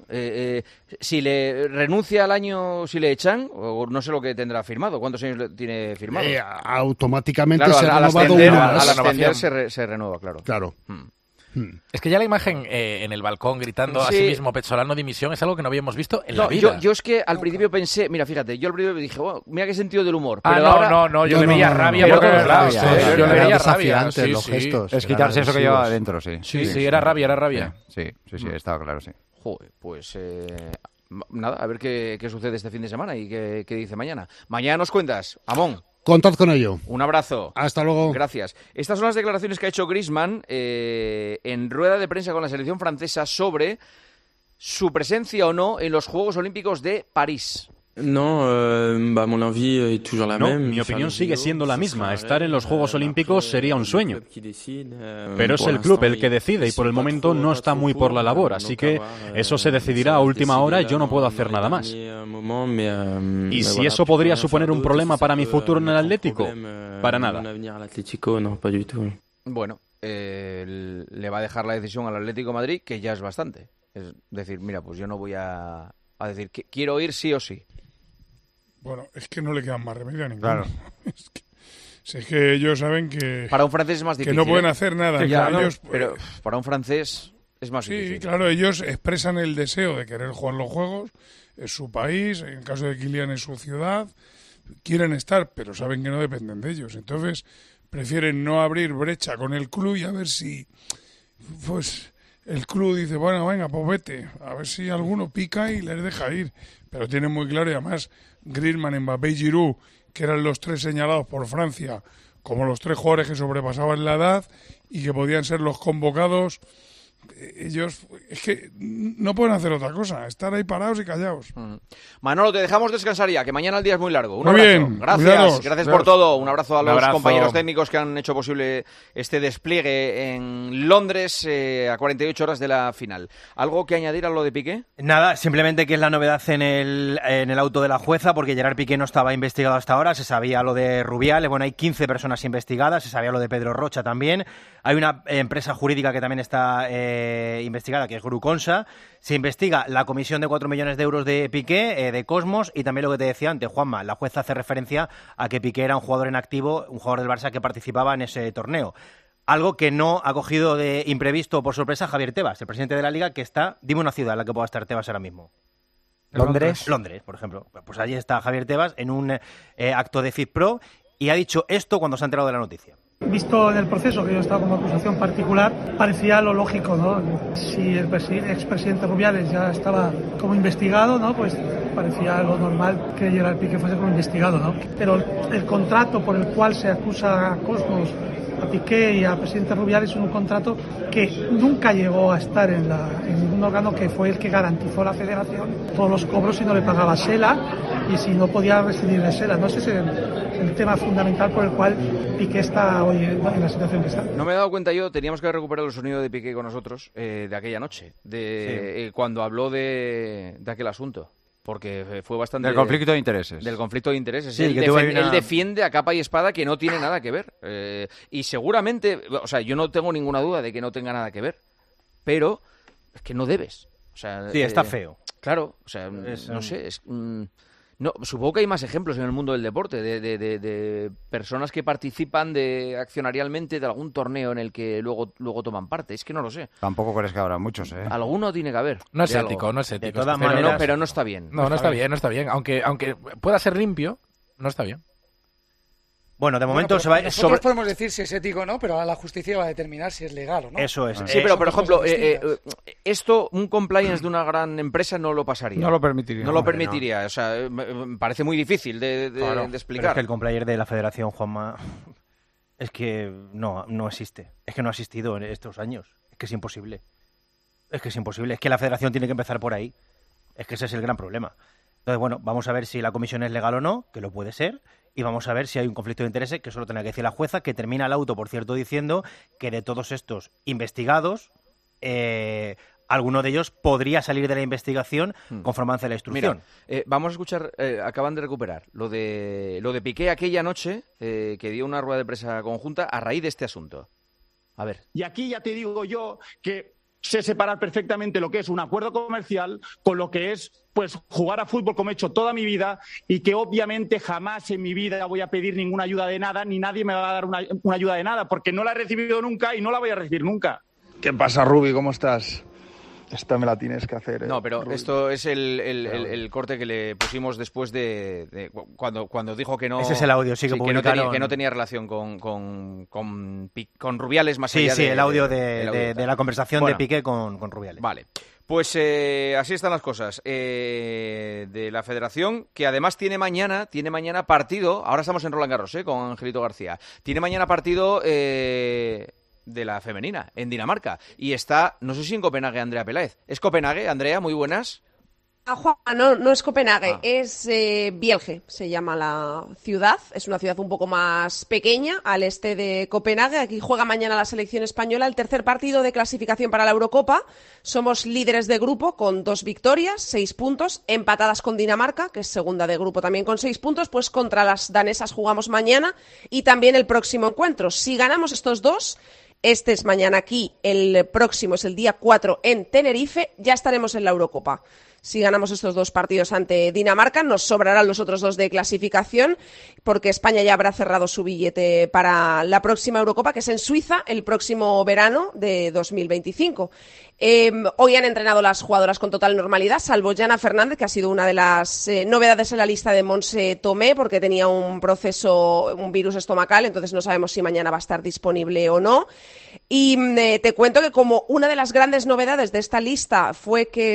Si le renuncia al año, si le echan, o no sé lo que tendrá firmado. ¿Cuántos años tiene firmado? Automáticamente claro, se ha renovado uno más. A la renovación se renueva, claro. Claro. Es que ya la imagen en el balcón gritando a sí mismo Pezzolano dimisión es algo que no habíamos visto en la vida. Yo es que al principio pensé, mira, fíjate, yo al principio dije, mira qué sentido del humor. Pero yo le veía rabia por todos lados. Yo le veía rabia. Los gestos. Es quitarse eso que lleva adentro, sí. Sí, era rabia. Sí, estaba claro, sí. Joder, pues... nada, a ver qué sucede este fin de semana y qué dice mañana. Mañana nos cuentas, Amón. Contad con ello. Un abrazo. Hasta luego. Gracias. Estas son las declaraciones que ha hecho Griezmann en rueda de prensa con la selección francesa sobre su presencia o no en los Juegos Olímpicos de París. No, mi opinión sigue siendo la misma. Estar en los Juegos Olímpicos sería un sueño. Pero es el club el que decide y por el momento no está muy por la labor, así que eso se decidirá a última hora y yo no puedo hacer nada más. ¿Y si eso podría suponer un problema para mi futuro en el Atlético? Para nada. Bueno, le va a dejar la decisión al Atlético de Madrid, que ya es bastante. Es decir, mira, pues yo no voy a decir que quiero ir sí o sí. Bueno, es que no le quedan más remedio a ninguno. Claro. Es que ellos saben que... Para un francés es más difícil. Que no pueden hacer nada. Claro, ellos, pero para un francés es más difícil. Sí, claro, ellos expresan el deseo de querer jugar los Juegos. Es su país, en el caso de Kylian es su ciudad. Quieren estar, pero saben que no dependen de ellos. Entonces prefieren no abrir brecha con el club y a ver si... pues el club dice, bueno, venga, pues vete, a ver si alguno pica y les deja ir. Pero tienen muy claro, y además Griezmann, Mbappé y Giroud, que eran los 3 señalados por Francia como los 3 jugadores que sobrepasaban la edad y que podían ser los convocados, ellos es que no pueden hacer otra cosa, estar ahí parados y callados. Manolo, te dejamos descansar ya, que mañana el día es muy largo. Un muy abrazo. bien, Gracias, gracias por todo. Un abrazo a los abrazo. compañeros técnicos que han hecho posible este despliegue en Londres a 48 horas de la final. ¿Algo que añadir a lo de Piqué? Nada, simplemente que es la novedad en el auto de la jueza, porque Gerard Piqué no estaba investigado hasta ahora. Se sabía lo de Rubiales, bueno, hay 15 personas investigadas, se sabía lo de Pedro Rocha también. Hay una empresa jurídica que también está investigada, que es Gruconsa. Se investiga la comisión de 4 millones de euros de Piqué, de Cosmos, y también lo que te decía antes, Juanma, la jueza hace referencia a que Piqué era un jugador en activo, un jugador del Barça que participaba en ese torneo. Algo que no ha cogido de imprevisto por sorpresa Javier Tebas, el presidente de la Liga, que está, dime una ciudad en la que pueda estar Tebas ahora mismo. ¿Londres? Londres, por ejemplo. Pues allí está Javier Tebas en un acto de FIFPro y ha dicho esto cuando se ha enterado de la noticia. Visto en el proceso, que yo estaba como acusación particular, parecía lo lógico, ¿no? Si el expresidente Rubiales ya estaba como investigado, ¿no? Pues parecía lo normal que Gerard Piqué fuese como investigado, ¿no? Pero el contrato por el cual se acusa a Cosmos, a Piqué y al presidente Rubiales es un contrato que nunca llegó a estar en ningún órgano, que fue el que garantizó la federación todos los cobros si no le pagaba Sela y si no podía residir de Sela. No ese es el tema fundamental por el cual Piqué está hoy en la situación que está. No me he dado cuenta yo, teníamos que recuperar el sonido de Piqué con nosotros de aquella noche, cuando habló de aquel asunto. Porque fue bastante... Del conflicto de intereses. Del conflicto de intereses. Sí, él defiende a capa y espada que no tiene nada que ver. Y seguramente, o sea, yo no tengo ninguna duda de que no tenga nada que ver. Pero es que no debes. O sea, sí, está feo. Claro, o sea, no sé, no, supongo que hay más ejemplos en el mundo del deporte de personas que participan accionarialmente de algún torneo en el que luego toman parte. Es que no lo sé. Tampoco crees que habrá muchos, ¿eh? Alguno tiene que haber. No es ético, no es ético. De todas maneras, pero no está bien. No está bien. Aunque pueda ser limpio, no está bien. Bueno, de momento se va... Nosotros podemos decir si es ético o no, pero ahora la justicia va a determinar si es legal o no. Eso es. Sí, pero por ejemplo, un compliance de una gran empresa no lo pasaría. No lo permitiría. No lo permitiría. O sea, me parece muy difícil de explicar. Pero es que el compliance de la Federación, Juanma, es que no existe. Es que no ha existido en estos años. Es que es imposible. Es que la Federación tiene que empezar por ahí. Es que ese es el gran problema. Entonces, bueno, vamos a ver si la comisión es legal o no, que lo puede ser, y vamos a ver si hay un conflicto de intereses, que eso lo tendrá que decir la jueza, que termina el auto, por cierto, diciendo que de todos estos investigados, alguno de ellos podría salir de la investigación conforme avance la instrucción. Mira, vamos a escuchar, acaban de recuperar lo de Piqué aquella noche, que dio una rueda de prensa conjunta a raíz de este asunto. A ver. Y aquí ya te digo yo que sé separar perfectamente lo que es un acuerdo comercial con lo que es pues jugar a fútbol como he hecho toda mi vida, y que obviamente jamás en mi vida voy a pedir ninguna ayuda de nada, ni nadie me va a dar una ayuda de nada, porque no la he recibido nunca y no la voy a recibir nunca. ¿Qué pasa, Rubi? ¿Cómo estás? Esta me la tienes que hacer. No, pero Rubi. Esto es el corte que le pusimos después de cuando dijo que no. Ese es el audio, sí, que no tenía relación con Rubiales más allá de... Sí, el audio de la conversación de Piqué con Rubiales. Vale. Pues así están las cosas. De la Federación, que además tiene mañana partido. Ahora estamos en Roland Garros, con Angelito García. Tiene mañana partido de la femenina, en Dinamarca. Y está, no sé si en Copenhague, Andrea Peláez. ¿Es Copenhague, Andrea? Muy buenas. Juan, no es Copenhague, es Bielge, se llama la ciudad. Es una ciudad un poco más pequeña, al este de Copenhague. Aquí juega mañana la selección española, el tercer partido de clasificación para la Eurocopa. Somos líderes de grupo con 2 victorias, 6 puntos, empatadas con Dinamarca, que es segunda de grupo también con 6 puntos. Pues contra las danesas jugamos mañana y también el próximo encuentro. Si ganamos estos dos, este es mañana aquí, el próximo es el día 4 en Tenerife, ya estaremos en la Eurocopa. Si ganamos estos 2 partidos ante Dinamarca, nos sobrarán los otros 2 de clasificación, porque España ya habrá cerrado su billete para la próxima Eurocopa, que es en Suiza el próximo verano de 2025. Hoy han entrenado las jugadoras con total normalidad, salvo Jana Fernández, que ha sido una de las novedades en la lista de Montse Tomé, porque tenía un virus estomacal, entonces no sabemos si mañana va a estar disponible o no. Y te cuento que como una de las grandes novedades de esta lista fue que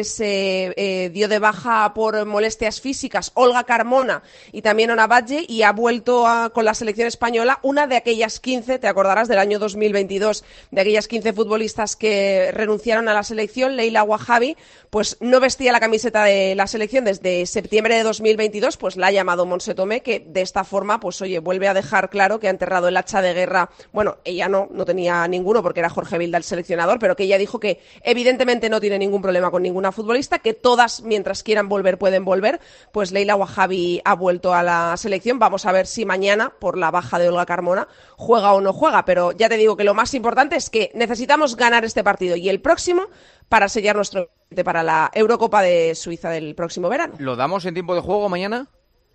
se dio de baja por molestias físicas Olga Carmona y también Ona Batlle, y ha vuelto con la selección española una de aquellas 15, te acordarás, del año 2022, de aquellas 15 futbolistas que renunciaron a la selección. Leila Wahabi pues no vestía la camiseta de la selección desde septiembre de 2022, pues la ha llamado Montse Tomé, que de esta forma pues oye, vuelve a dejar claro que ha enterrado el hacha de guerra. Bueno, ella no tenía ninguno porque era Jorge Vilda el seleccionador, pero que ella dijo que evidentemente no tiene ningún problema con ninguna futbolista, que todas mientras quieran volver pueden volver. Pues Leila Wahabi ha vuelto a la selección. Vamos a ver si mañana, por la baja de Olga Carmona, juega o no juega, pero ya te digo que lo más importante es que necesitamos ganar este partido y el próximo para sellar nuestro para la Eurocopa de Suiza del próximo verano. ¿Lo damos en tiempo de juego mañana?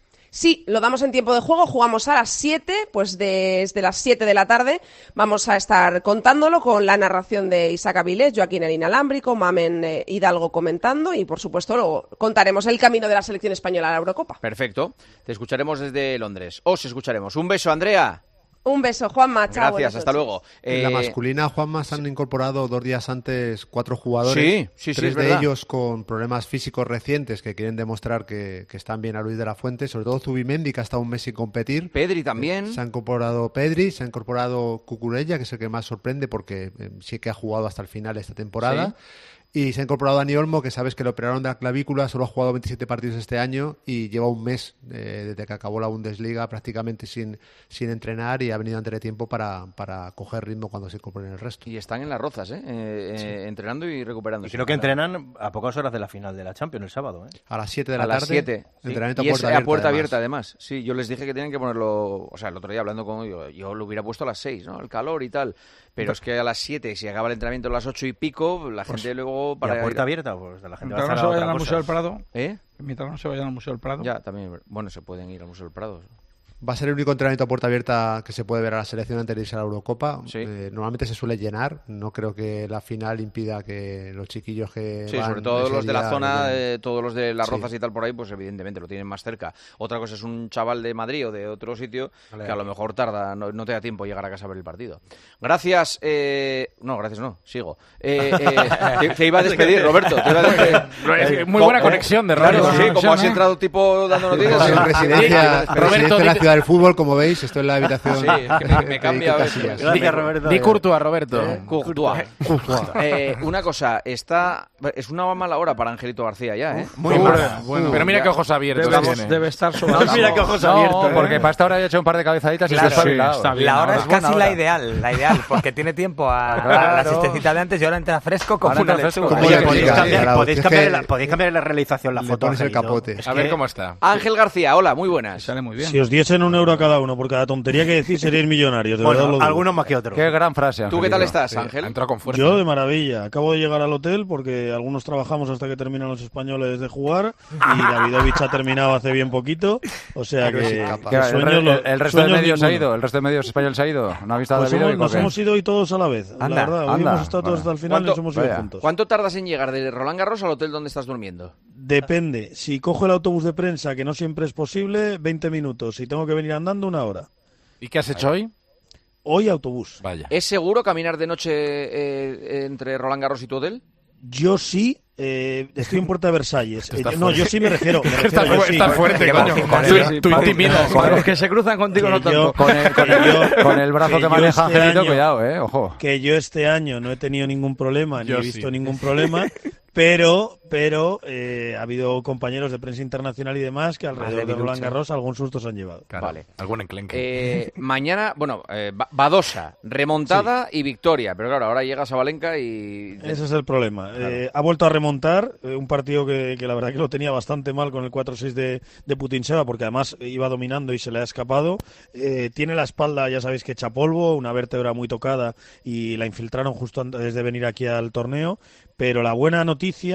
Sí, lo damos en tiempo de juego, jugamos a las 7, pues desde las 7 de la tarde vamos a estar contándolo con la narración de Isaac Avilés, Joaquín el Inalámbrico, Mamen Hidalgo comentando y por supuesto luego contaremos el camino de la selección española a la Eurocopa. Perfecto, te escucharemos desde Londres, os escucharemos. Un beso, Andrea. Un beso, Juanma. Chao. Gracias, hasta luego. En la masculina, Juanma, se han incorporado 2 días antes 4 jugadores. Sí, 3 de ellos con problemas físicos recientes que quieren demostrar que están bien a Luis de la Fuente. Sobre todo Zubimendi, que ha estado un mes sin competir. Pedri también. Se ha incorporado Pedri, se ha incorporado Cucurella, que es el que más sorprende porque sí que ha jugado hasta el final esta temporada. Sí. Y se ha incorporado Dani Olmo, que sabes que lo operaron de la clavícula, solo ha jugado 27 partidos este año y lleva un mes desde que acabó la Bundesliga prácticamente sin entrenar y ha venido antes de tiempo para coger ritmo cuando se incorporen el resto. Y están en las rozas, sí. Entrenando y recuperándose. Y creo que entrenan a pocas horas de la final de la Champions el sábado. A las 7 de la tarde. A las 7. Entrenamiento y a puerta abierta además. Sí, yo les dije que tienen que ponerlo, o sea, el otro día hablando con yo lo hubiera puesto a las 6, ¿no? El calor y tal. Pero es que a las 7, si acaba el entrenamiento a las 8 y pico, la gente luego... ¿Y a puerta abierta? Pues la gente mientras va a no se vayan al Museo del Prado. Mientras no se vayan al Museo del Prado. Ya, también. Bueno, se pueden ir al Museo del Prado. Va a ser el único entrenamiento a puerta abierta que se puede ver a la selección antes de irse a la Eurocopa. Sí. Normalmente se suele llenar. No creo que la final impida que los chiquillos que sí, sobre todo los de la zona, todos los de las Rozas y tal por ahí, pues evidentemente lo tienen más cerca. Otra cosa es un chaval de Madrid o de otro sitio que a lo mejor tarda, no te da tiempo llegar a casa a ver el partido. Gracias. No, gracias no, sigo. Te iba a despedir, Roberto. Te iba a despedir. Muy buena conexión de radio. Claro, sí, como has entrado tipo dando noticias. En presidencia de la ciudad del fútbol, como veis, estoy en la habitación. Sí, que me cambia. Di Courtois, Roberto. Courtois. Una cosa, es una mala hora para Angelito García ya, ¿eh? Muy mala. Bueno, pero mira qué ojos abiertos tiene. Debe estar sobre mira qué ojos abiertos. Porque para esta hora ya he hecho un par de cabezaditas y está bien. La hora es casi la ideal, porque tiene tiempo a la siestecita de antes y ahora entra fresco como una lechuga. Podéis cambiar la realización, la foto. Pones el capote. A ver cómo está. Ángel García, hola, muy buenas. Sale muy bien. Si os diesen €1 a cada uno por cada tontería que decís, seríais millonarios. De verdad, algunos más que otros. Qué gran frase, Ángel. ¿Tú qué tal estás, Ángel? Entró con fuerza. Yo de maravilla. Acabo de llegar al hotel porque algunos trabajamos hasta que terminan los españoles de jugar y Davidovich ha terminado hace bien poquito. O sea que el resto de medios ha ido. ¿El resto de medios españoles ha ido? ¿No ha visto a Davidovich? Nos hemos ido hoy todos a la vez. La verdad, hoy hemos estado todos hasta el final y nos hemos ido juntos. ¿Cuánto tardas en llegar de Roland Garros al hotel donde estás durmiendo? Depende. Si cojo el autobús de prensa, que no siempre es posible, 20 minutos. Si tengo que venir andando, 1 hora. ¿Y qué has hecho hoy? Hoy autobús. Vaya. ¿Es seguro caminar de noche entre Roland Garros y tu hotel? Yo sí. Estoy en Puerta de Versalles. Yo sí me refiero. Estás fuerte, coño. Tú intimidas. Con los que se cruzan contigo no tanto. Con el brazo que maneja Angelito, cuidado, ojo. Que yo este año no he tenido ningún problema, ni he visto ningún problema. Pero ha habido compañeros de prensa internacional y demás que alrededor de Roland Garros algún susto se han llevado. Claro, vale. Algún enclenque. Mañana, Badosa, remontada y victoria. Pero claro, ahora llega Sabalenka y... Ese es el problema. Claro. Ha vuelto a remontar un partido que la verdad que lo tenía bastante mal con el 4-6 de Putintseva, porque además iba dominando y se le ha escapado. Tiene la espalda, ya sabéis que echa polvo, una vértebra muy tocada y la infiltraron justo antes de venir aquí al torneo. Pero la buena noticia, tiene una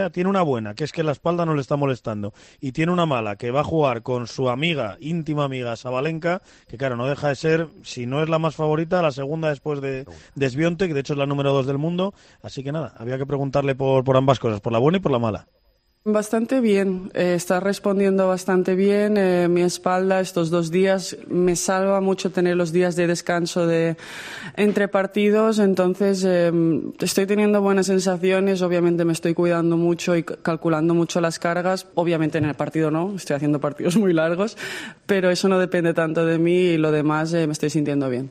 buena, que es que la espalda no le está molestando, y tiene una mala, que va a jugar con su amiga, íntima amiga, Sabalenka, que claro, no deja de ser, si no es la más favorita, la segunda después de Swiatek, que de hecho es la número 2 del mundo, así que nada, había que preguntarle por ambas cosas, por la buena y por la mala. Bastante bien, está respondiendo bastante bien. Mi espalda estos 2 días me salva mucho tener los días de descanso entre partidos, entonces estoy teniendo buenas sensaciones. Obviamente me estoy cuidando mucho y calculando mucho las cargas. Obviamente en el partido no, estoy haciendo partidos muy largos, pero eso no depende tanto de mí y lo demás me estoy sintiendo bien.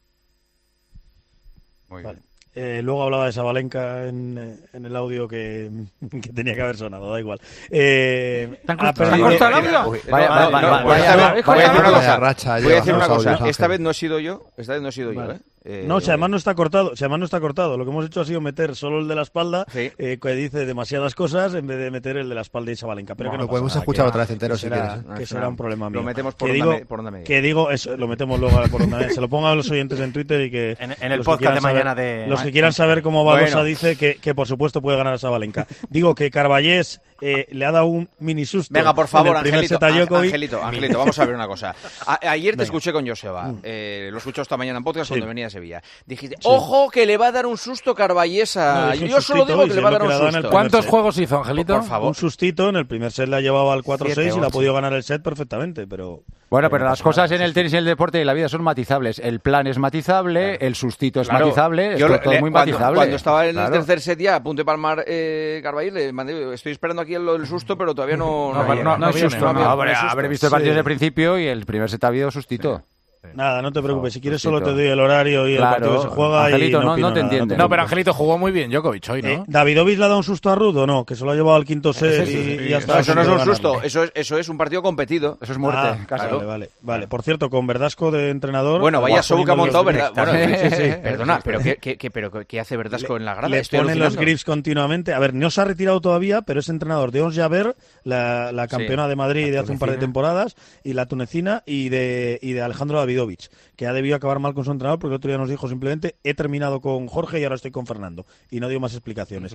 Muy bien. Luego hablaba de Sabalenka en el audio que tenía que haber sonado, da igual. ¿Te han cortado el audio? Voy a decir una cosa. Esta vez no he sido yo, ¿eh? No, si además no está cortado, lo que hemos hecho ha sido meter solo el de la espalda, que dice demasiadas cosas, en vez de meter el de la espalda y Sabalenka. Pero que no podemos nada, escuchar otra vez entero si quieres. Que será un problema mío. Lo metemos por onda media. Que digo, eso, lo metemos luego por onda media. Se lo pongan a los oyentes en Twitter y que... En el podcast de mañana los que quieran saber cómo Badosa dice que por supuesto puede ganar a Sabalenka. Digo que Carballés le ha dado un mini susto. Venga, por favor, Angelito, vamos a ver una cosa. Ayer te escuché con Joseba, lo escuché esta mañana en podcast cuando venía a Sevilla. Dijiste, ojo, que le va a dar un susto Carballesa. Yo solo digo que le va a dar un susto. ¿Cuántos juegos hizo, Angelito? Por favor. Un sustito, en el primer set la llevaba al 4-6 y la ha podido ganar el set perfectamente, pero... Bueno, pero las cosas en el tenis y el deporte y en la vida son matizables. El plan es matizable, el sustito es matizable, es todo muy matizable. Cuando estaba en el tercer set ya, a punto de palmar Carballés, le mandé, estoy esperando aquí el susto, pero todavía no hay susto. Habré visto el partido desde el principio y el primer set ha habido sustito. Nada, no te preocupes, si quieres solo te doy el horario y el partido que se juega. Angelito, y no te entiendes. No, pero Angelito jugó muy bien Djokovic hoy, ¿no? ¿Davidovich le ha dado un susto a Ruud o no? Que se lo ha llevado al quinto set y ya está. Eso no es un susto, eso es un partido competido. Eso es muerte. Vale. Por cierto, con Verdasco de entrenador... Bueno, vaya show que ha montado, ¿verdad? Sí. Perdona, pero ¿qué hace Verdasco en la grada? Le ponen los grips continuamente. A ver, no se ha retirado todavía, pero es entrenador de Ons Jabeur, la campeona de Madrid de hace un par de temporadas, y la tunecina, y de Alejandro Davidovich, que ha debido acabar mal con su entrenador porque el otro día nos dijo simplemente he terminado con Jorge y ahora estoy con Fernando, y no dio más explicaciones.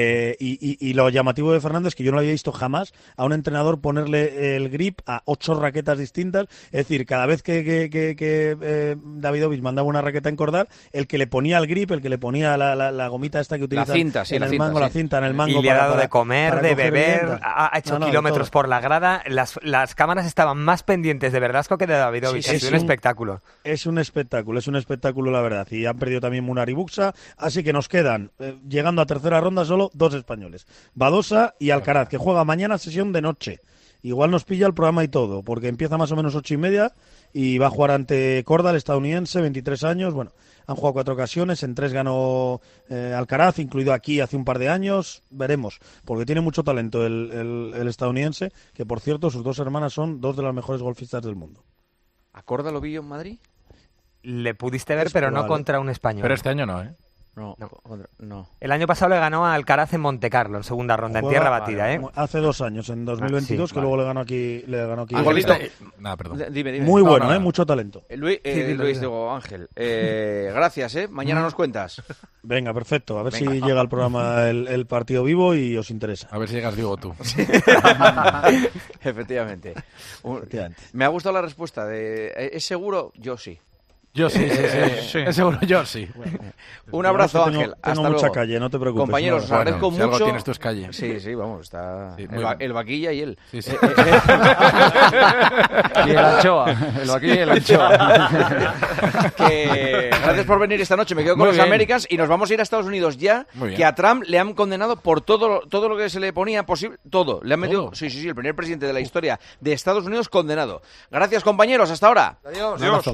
Y lo llamativo de Fernando es que yo no había visto jamás a un entrenador ponerle el grip a 8 raquetas distintas, es decir, cada vez que Davidovich mandaba una raqueta a encordar, el que le ponía el grip, el que le ponía la gomita esta que utiliza la cinta en el mango, y le ha dado de comer, de beber, ha hecho kilómetros por la grada. Las cámaras estaban más pendientes de Verdasco que de Davidovich. Es un espectáculo. Es un espectáculo la verdad, y han perdido también Munar y Buxa, así que nos quedan, llegando a tercera ronda, solo 2 españoles, Badosa y Alcaraz, que juega mañana sesión de noche. Igual nos pilla el programa y todo, porque empieza más o menos 8:30 y va a jugar ante Korda, el estadounidense, 23 años, bueno, han jugado 4 ocasiones, en 3 ganó Alcaraz, incluido aquí hace un par de años, veremos, porque tiene mucho talento el estadounidense, que por cierto sus 2 hermanas son 2 de las mejores golfistas del mundo. ¿A Korda lo vi en Madrid? Le pudiste ver, pero no contra un español. Pero este año no, ¿eh? No. El año pasado le ganó a Alcaraz en Montecarlo, en segunda ronda, en tierra batida, ¿eh? Hace 2 años, en 2022, que luego le ganó aquí. Angelito, perdón. Dime. Muy bueno, mucho talento. Luis, digo, Ángel, gracias, Mañana nos cuentas. Venga, perfecto. A ver si llega al programa el partido vivo y os interesa. A ver si llegas vivo tú. Efectivamente. Me ha gustado la respuesta de ¿es seguro? Yo sí. Yo sí. Es seguro, yo sí. Un abrazo, Ángel. Tengo mucha calle, no te preocupes. Compañeros, os agradezco mucho. Si algo tienes tú es calle. Sí, vamos, está el vaquilla y él. Sí. Y el anchoa. El vaquilla y el anchoa. Gracias por venir esta noche. Me quedo con los Americans y nos vamos a ir a Estados Unidos ya, que a Trump le han condenado por todo lo que se le ponía posible. Todo. Le han metido... Sí, el primer presidente de la historia de Estados Unidos condenado. Gracias, compañeros. Hasta ahora. Adiós.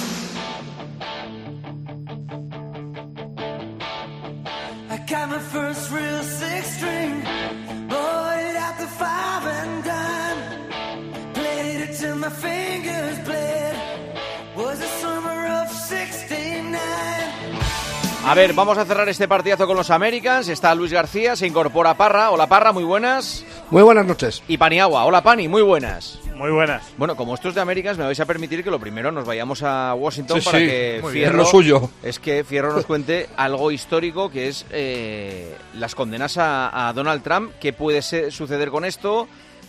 Got my first real 6-string, bought it at the 5 and dime, played it till my fingers bled, was the summer of '69. A ver, vamos a cerrar este partidazo con los Americans. Está Luis García, se incorpora Parra. Hola Parra, muy buenas. Muy buenas noches. Y Paniagua. Hola Pani, muy buenas. Muy buenas. Bueno, como esto es de Americans, me vais a permitir que lo primero nos vayamos a Washington para que Fierro, lo suyo. Es que Fierro nos cuente algo histórico, que es las condenas a Donald Trump. ¿Qué puede suceder con esto?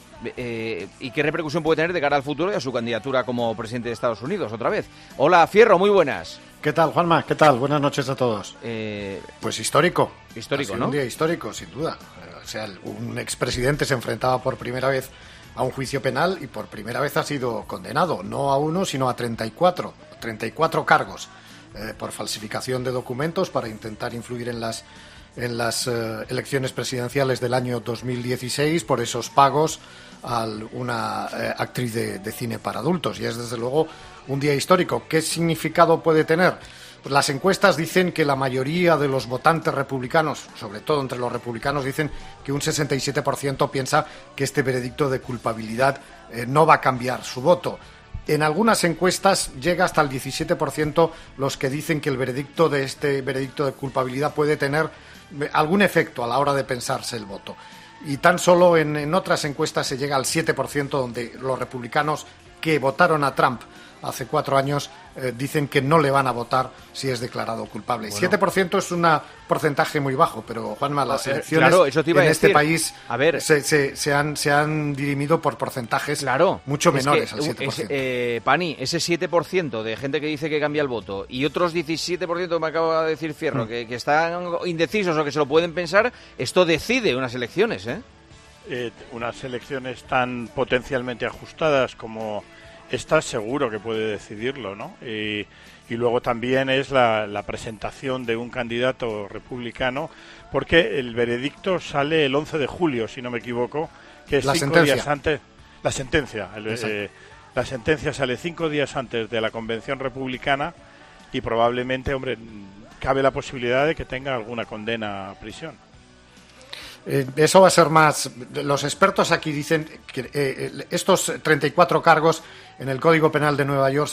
¿Y qué repercusión puede tener de cara al futuro y a su candidatura como presidente de Estados Unidos otra vez? Hola Fierro, muy buenas. ¿Qué tal, Juanma? ¿Qué tal? Buenas noches a todos. Pues histórico. Histórico, ¿no? Un día histórico, sin duda. O sea, un expresidente se enfrentaba por primera vez a un juicio penal y por primera vez ha sido condenado, no a uno, sino a 34 cargos por falsificación de documentos para intentar influir en las elecciones presidenciales del año 2016 por esos pagos a una actriz de cine para adultos. Y es desde luego un día histórico. ¿Qué significado puede tener? Pues las encuestas dicen que la mayoría de los votantes republicanos, sobre todo entre los republicanos, dicen que un 67% piensa que este veredicto de culpabilidad no va a cambiar su voto. En algunas encuestas llega hasta el 17% los que dicen que el veredicto de culpabilidad puede tener algún efecto a la hora de pensarse el voto. Y tan solo en otras encuestas se llega al 7%, donde los republicanos que votaron a Trump hace 4 años dicen que no le van a votar si es declarado culpable. Bueno. 7% es un porcentaje muy bajo, pero Juanma, las elecciones en este país se han dirimido por porcentajes mucho menores al 7%. Pani, ese 7% de gente que dice que cambia el voto y otros 17% que me acaba de decir Fierro, que están indecisos o que se lo pueden pensar, esto decide unas elecciones, unas elecciones tan potencialmente ajustadas como esta, seguro que puede decidirlo, ¿no? Y luego también es la presentación de un candidato republicano, porque el veredicto sale el 11 de julio, si no me equivoco, que es 5 días antes. La sentencia. La sentencia sale 5 días antes de la convención republicana y probablemente, hombre, cabe la posibilidad de que tenga alguna condena a prisión. Eso va a ser más. Los expertos aquí dicen que estos 34 cargos en el Código Penal de Nueva York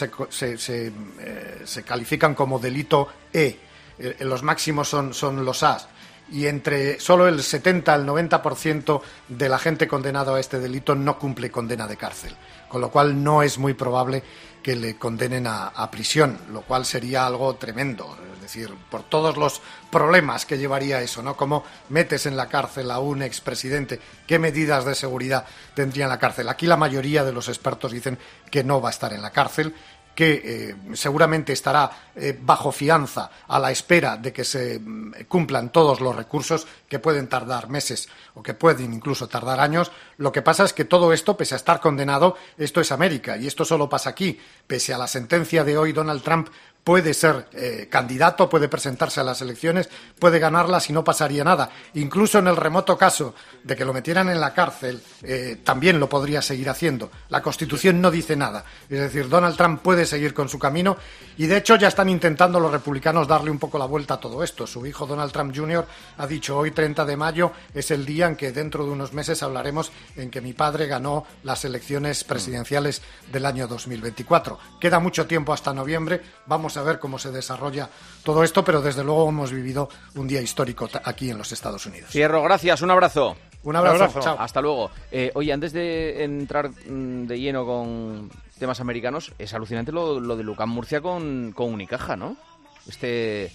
se califican como delito E. Los máximos son los A. Y entre solo el 70 al 90% de la gente condenada a este delito no cumple condena de cárcel, con lo cual no es muy probable que le condenen a prisión, lo cual sería algo tremendo. Es decir, por todos los problemas que llevaría eso, ¿no? ¿Cómo metes en la cárcel a un expresidente? ¿Qué medidas de seguridad tendría en la cárcel? Aquí la mayoría de los expertos dicen que no va a estar en la cárcel, que seguramente estará bajo fianza a la espera de que se cumplan todos los recursos, que pueden tardar meses o que pueden incluso tardar años. Lo que pasa es que todo esto, pese a estar condenado, esto es América y esto solo pasa aquí. Pese a la sentencia de hoy, Donald Trump puede ser candidato, puede presentarse a las elecciones, puede ganarlas y no pasaría nada. Incluso en el remoto caso de que lo metieran en la cárcel, también lo podría seguir haciendo. La Constitución no dice nada. Es decir, Donald Trump puede seguir con su camino y, de hecho, ya están intentando los republicanos darle un poco la vuelta a todo esto. Su hijo Donald Trump Jr. ha dicho hoy, 30 de mayo, es el día en que dentro de unos meses hablaremos en que mi padre ganó las elecciones presidenciales del año 2024. Queda mucho tiempo hasta noviembre. Vamos a ver cómo se desarrolla todo esto, pero desde luego hemos vivido un día histórico aquí en los Estados Unidos. Fierro, gracias, un abrazo. Un abrazo. Chao. Hasta luego. Oye, antes de entrar de lleno con temas americanos, es alucinante lo de Lucán Murcia con Unicaja, ¿no? Sí.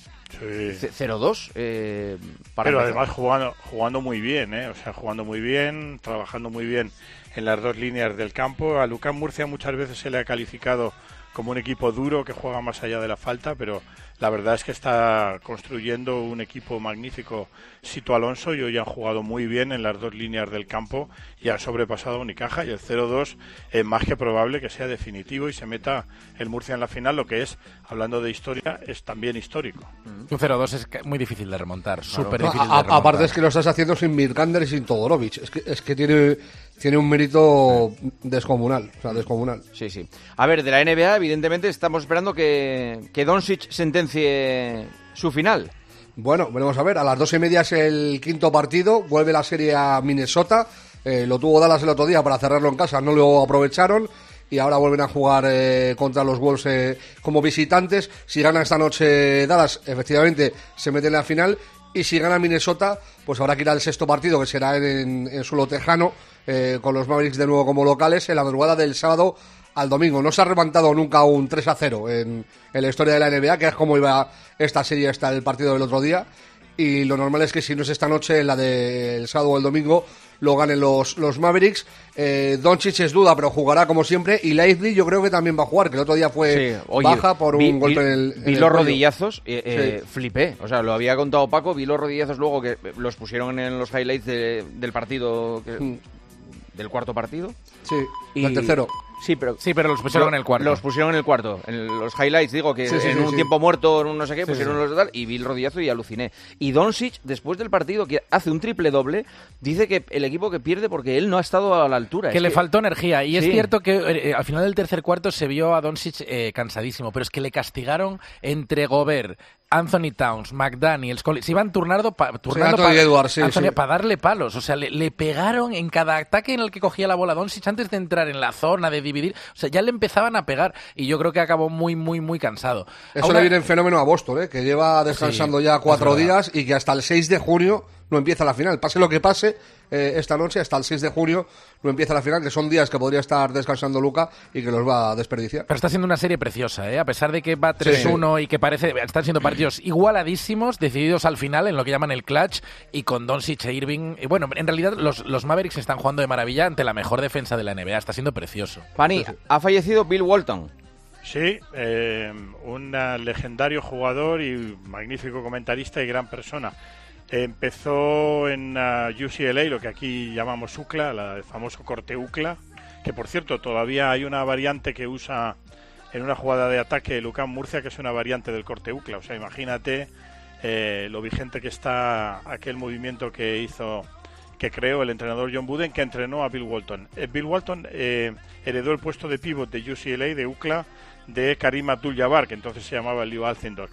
0-2. Pero además jugando muy bien, o sea, jugando muy bien, trabajando muy bien en las dos líneas del campo. A Lucán Murcia muchas veces se le ha calificado como un equipo duro que juega más allá de la falta, pero la verdad es que está construyendo un equipo magnífico Sito Alonso y hoy han jugado muy bien en las dos líneas del campo y han sobrepasado a Unicaja, y el 0-2 es más que probable que sea definitivo y se meta el Murcia en la final, lo que es, hablando de historia, es también histórico. Un 0-2 es muy difícil de remontar, súper difícil de remontar. Aparte es que lo estás haciendo sin Mirkander y sin Todorovic, es que tiene un mérito descomunal, o sea, descomunal. Sí, sí. A ver, de la NBA, evidentemente, estamos esperando que Doncic sentencie su final. Bueno, veremos a ver. A las 2:30 es el quinto partido. Vuelve la serie a Minnesota. Lo tuvo Dallas el otro día para cerrarlo en casa. No lo aprovecharon. y ahora vuelven a jugar contra los Wolves como visitantes. Si gana esta noche Dallas, efectivamente se mete en la final, y si gana Minnesota, pues habrá que ir al sexto partido, que será en suelo tejano, con los Mavericks de nuevo como locales, en la madrugada del sábado al domingo. No se ha levantado nunca un 3-0 en la historia de la NBA, que es como iba esta serie hasta el partido del otro día, y lo normal es que si no es esta noche, la del sábado o el domingo, lo ganen los Mavericks. Doncic es duda, pero jugará como siempre, y Lively yo creo que también va a jugar, que el otro día fue baja por un golpe en el vi los rodillazos, flipé, o sea, lo había contado Paco, vi los rodillazos luego que los pusieron en los highlights del partido, del cuarto partido. Sí, del tercero. Sí, pero los pusieron en el cuarto. Los pusieron en el cuarto. En los highlights, digo, que en un tiempo muerto, en un no sé qué, pusieron los de tal, y vi el rodillazo y aluciné. Y Doncic, después del partido, que hace un triple doble, dice que el equipo que pierde porque él no ha estado a la altura. Que le faltó energía. Y es cierto que al final del tercer cuarto se vio a Doncic cansadísimo, pero es que le castigaron entre Gobert, Anthony Towns, McDaniels, se iban turnando para darle palos. O sea, le pegaron en cada ataque en el que cogía la bola Doncic antes de entrar en la zona, de dividir. O sea, ya le empezaban a pegar y yo creo que acabó muy, muy, muy cansado. Eso le viene en fenómeno a Boston, que lleva descansando ya 4 días y que hasta el 6 de junio no empieza la final. Pase lo que pase esta noche, hasta el 6 de junio no empieza la final, que son días que podría estar descansando Luka y que los va a desperdiciar. Pero está siendo una serie preciosa, a pesar de que va 3-1 y que están siendo partidos igualadísimos, decididos al final en lo que llaman el clutch, y con Doncic e Irving. Y bueno, en realidad los Mavericks están jugando de maravilla ante la mejor defensa de la NBA. Está siendo precioso. Pani, ha fallecido Bill Walton. Sí, un legendario jugador y magnífico comentarista y gran persona. Empezó en UCLA, lo que aquí llamamos UCLA, el famoso corte UCLA, que por cierto todavía hay una variante que usa en una jugada de ataque Lucán Murcia, que es una variante del corte UCLA. O sea, imagínate lo vigente que está aquel movimiento que creó el entrenador John Wooden, que entrenó a Bill Walton. Bill Walton heredó el puesto de pívot de UCLA, de UCLA, de Karim Abdul-Jabbar, que entonces se llamaba Leo Alcindor.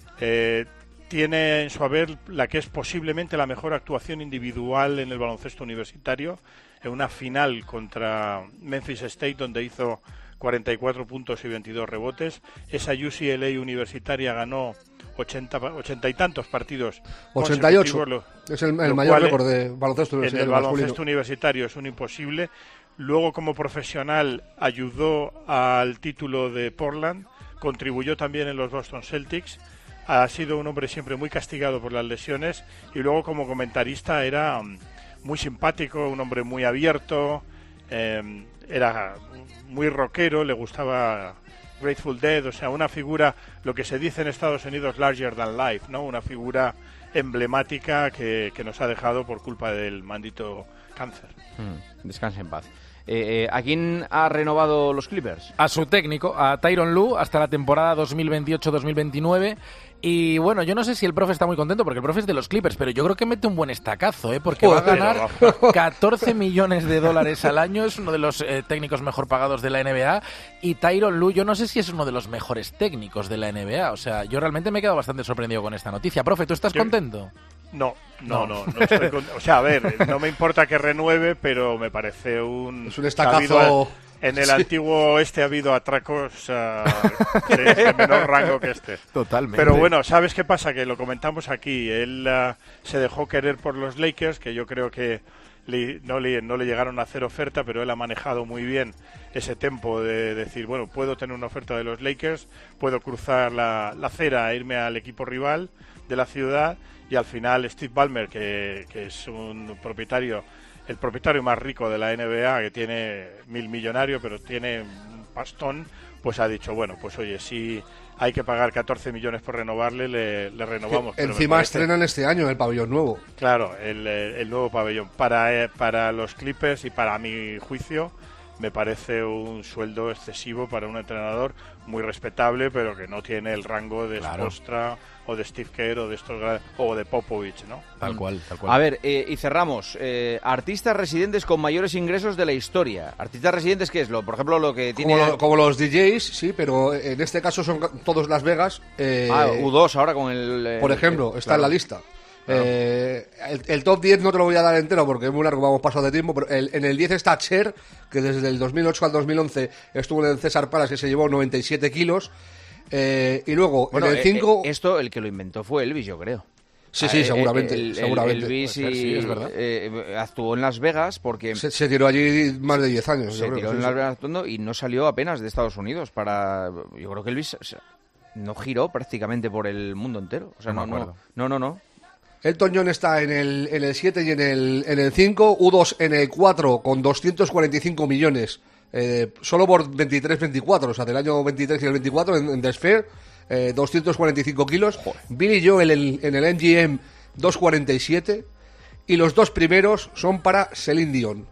Tiene en su haber la que es posiblemente la mejor actuación individual en el baloncesto universitario, en una final contra Memphis State, donde hizo 44 puntos y 22 rebotes. Esa UCLA universitaria ganó 80 y tantos partidos. 88. Es el mayor récord de baloncesto universitario. En el baloncesto universitario es un imposible. Luego, como profesional, ayudó al título de Portland, contribuyó también en los Boston Celtics. Ha sido un hombre siempre muy castigado por las lesiones, y luego como comentarista era muy simpático, un hombre muy abierto, era muy rockero, le gustaba Grateful Dead, o sea, una figura, lo que se dice en Estados Unidos, larger than life, ¿no? Una figura emblemática que nos ha dejado por culpa del maldito cáncer. Descanse en paz. ¿A quién ha renovado los Clippers? A su técnico, a Tyronn Lue, hasta la temporada 2028-2029. Y bueno, yo no sé si el profe está muy contento, porque el profe es de los Clippers, pero yo creo que mete un buen estacazo, porque va a ganar 14 millones de dólares al año. Es uno de los técnicos mejor pagados de la NBA. Y Tyronn Lue, yo no sé si es uno de los mejores técnicos de la NBA. O sea, yo realmente me he quedado bastante sorprendido con esta noticia. Profe, ¿tú estás contento? No estoy contento. O sea, a ver, no me importa que renueve, pero me parece es un estacazo. En el antiguo ha habido atracos de menor rango que este. Totalmente. Pero bueno, ¿sabes qué pasa? Que lo comentamos aquí. Él se dejó querer por los Lakers, que yo creo que no le llegaron a hacer oferta, pero él ha manejado muy bien ese tempo de decir, bueno, puedo tener una oferta de los Lakers, puedo cruzar la acera e irme al equipo rival de la ciudad, y al final Steve Ballmer, que es un propietario, el propietario más rico de la NBA, que tiene 1.000 millonarios, pero tiene un pastón, pues ha dicho, bueno, pues oye, si hay que pagar 14 millones por renovarle, le renovamos. Pero encima estrenan este año el pabellón nuevo. Claro, el nuevo pabellón. Para los Clippers y para mi juicio, me parece un sueldo excesivo para un entrenador muy respetable, pero que no tiene el rango de Spoelstra o de Steve Kerr o de o de Popovich, ¿no? Tal cual. A ver, y cerramos. Artistas residentes con mayores ingresos de la historia. ¿Artistas residentes qué es? Por ejemplo, lo que tiene... Como los DJs, sí, pero en este caso son todos Las Vegas. U2 ahora con el... por ejemplo, está en la lista. Claro. El top 10 no te lo voy a dar entero porque es muy largo, vamos pasado de tiempo, pero en el 10 está Cher, que desde el 2008 al 2011 estuvo en el César Palace, que se llevó 97 kilos. Y luego, en el 5... esto, el que lo inventó fue Elvis, yo creo. Sí, seguramente. seguramente. Elvis sí, es verdad. Actuó en Las Vegas porque... Se tiró allí más de 10 años. Se tiró en Las Vegas actuando y no salió apenas de Estados Unidos para... Yo creo que Elvis no giró prácticamente por el mundo entero. O sea, no. Elton John está en el 7 y en el 5, U2 en el 4 con 245 millones, solo por 23-24, o sea, del año 23 y el 24 en The Sphere, 245 kilos. Joder. Billy Joel en el MGM 247 y los dos primeros son para Celine Dion,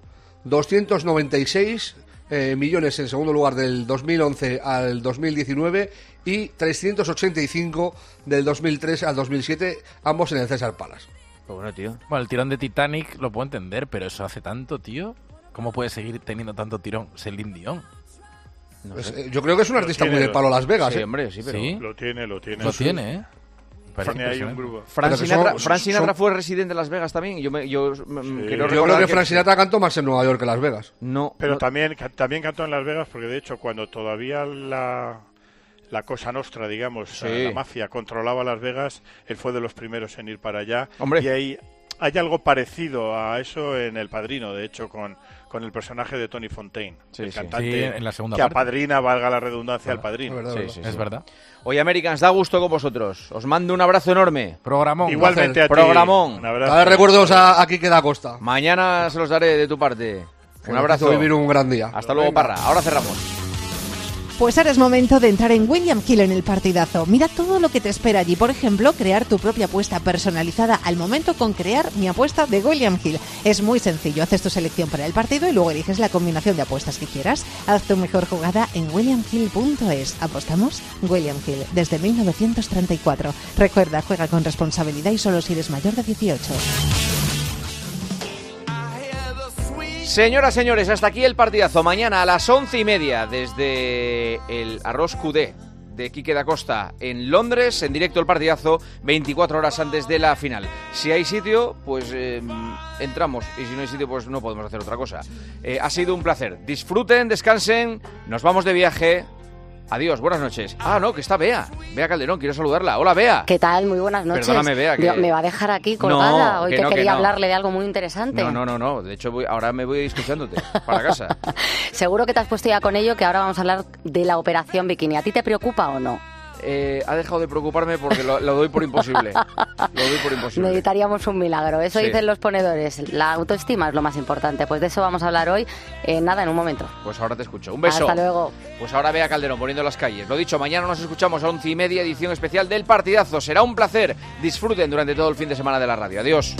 296 millones en segundo lugar del 2011 al 2019 y 385 del 2003 al 2007, ambos en el César Palace. Pues bueno, tío. Bueno, el tirón de Titanic lo puedo entender, pero eso hace tanto, tío. ¿Cómo puede seguir teniendo tanto tirón Celine Dion? No sé. Yo creo que es un artista muy de palo Las Vegas. Sí, hombre, sí, pero... ¿Sí? Lo tiene. Lo tiene, ¿eh? Frank Sinatra fue residente de Las Vegas también. Yo creo que Frank Sinatra cantó más en Nueva York que Las Vegas. No, pero también cantó en Las Vegas porque de hecho cuando todavía la Cosa Nostra, digamos, la mafia controlaba Las Vegas, él fue de los primeros en ir para allá. Hombre. Y hay algo parecido a eso en El Padrino, de hecho, con el personaje de Tony Fontaine, el cantante en la segunda que parte. apadrina, valga la redundancia, al Padrino. Es verdad. Oye, Americans, da gusto con vosotros. Os mando un abrazo enorme. Programón. Igualmente a ti. Programón. Un abrazo. A ver, recuerdos a Quique da Costa. Mañana se los daré de tu parte. Un abrazo. Vivir un gran día. Hasta luego, Parra. Ahora cerramos. Pues ahora es momento de entrar en William Hill en el partidazo. Mira todo lo que te espera allí. Por ejemplo, crear tu propia apuesta personalizada al momento con crear mi apuesta de William Hill. Es muy sencillo. Haces tu selección para el partido y luego eliges la combinación de apuestas que quieras. Haz tu mejor jugada en williamhill.es. ¿Apostamos? William Hill, desde 1934. Recuerda, juega con responsabilidad y solo si eres mayor de 18. Señoras, señores, hasta aquí el partidazo. Mañana a las 11:30 desde el Arroz Cudé de Quique da Costa en Londres, en directo el partidazo, 24 horas antes de la final. Si hay sitio, pues entramos, y si no hay sitio, pues no podemos hacer otra cosa. Ha sido un placer. Disfruten, descansen, nos vamos de viaje. Adiós, buenas noches. Ah, no, que está Bea. Bea Calderón, quiero saludarla. Hola, Bea. ¿Qué tal? Muy buenas noches. Perdóname, Bea. Que... ¿Me va a dejar aquí colgada? No, hoy que quería hablarle de algo muy interesante. No. De hecho, ahora me voy escuchándote para casa. Seguro que te has puesto ya con ello, que ahora vamos a hablar de la operación Bikini. ¿A ti te preocupa o no? Ha dejado de preocuparme porque lo doy por imposible. Necesitaríamos un milagro. Eso Sí. dicen los ponedores. La autoestima es lo más importante. Pues de eso vamos a hablar hoy. En un momento. Pues ahora te escucho. Un beso. Hasta luego. Pues ahora Bea Calderón poniendo las calles. Lo dicho, mañana nos escuchamos a 11:30, edición especial del partidazo. Será un placer. Disfruten durante todo el fin de semana de la radio. Adiós.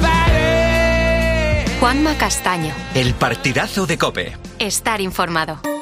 Juanma Castaño. El partidazo de COPE. Estar informado.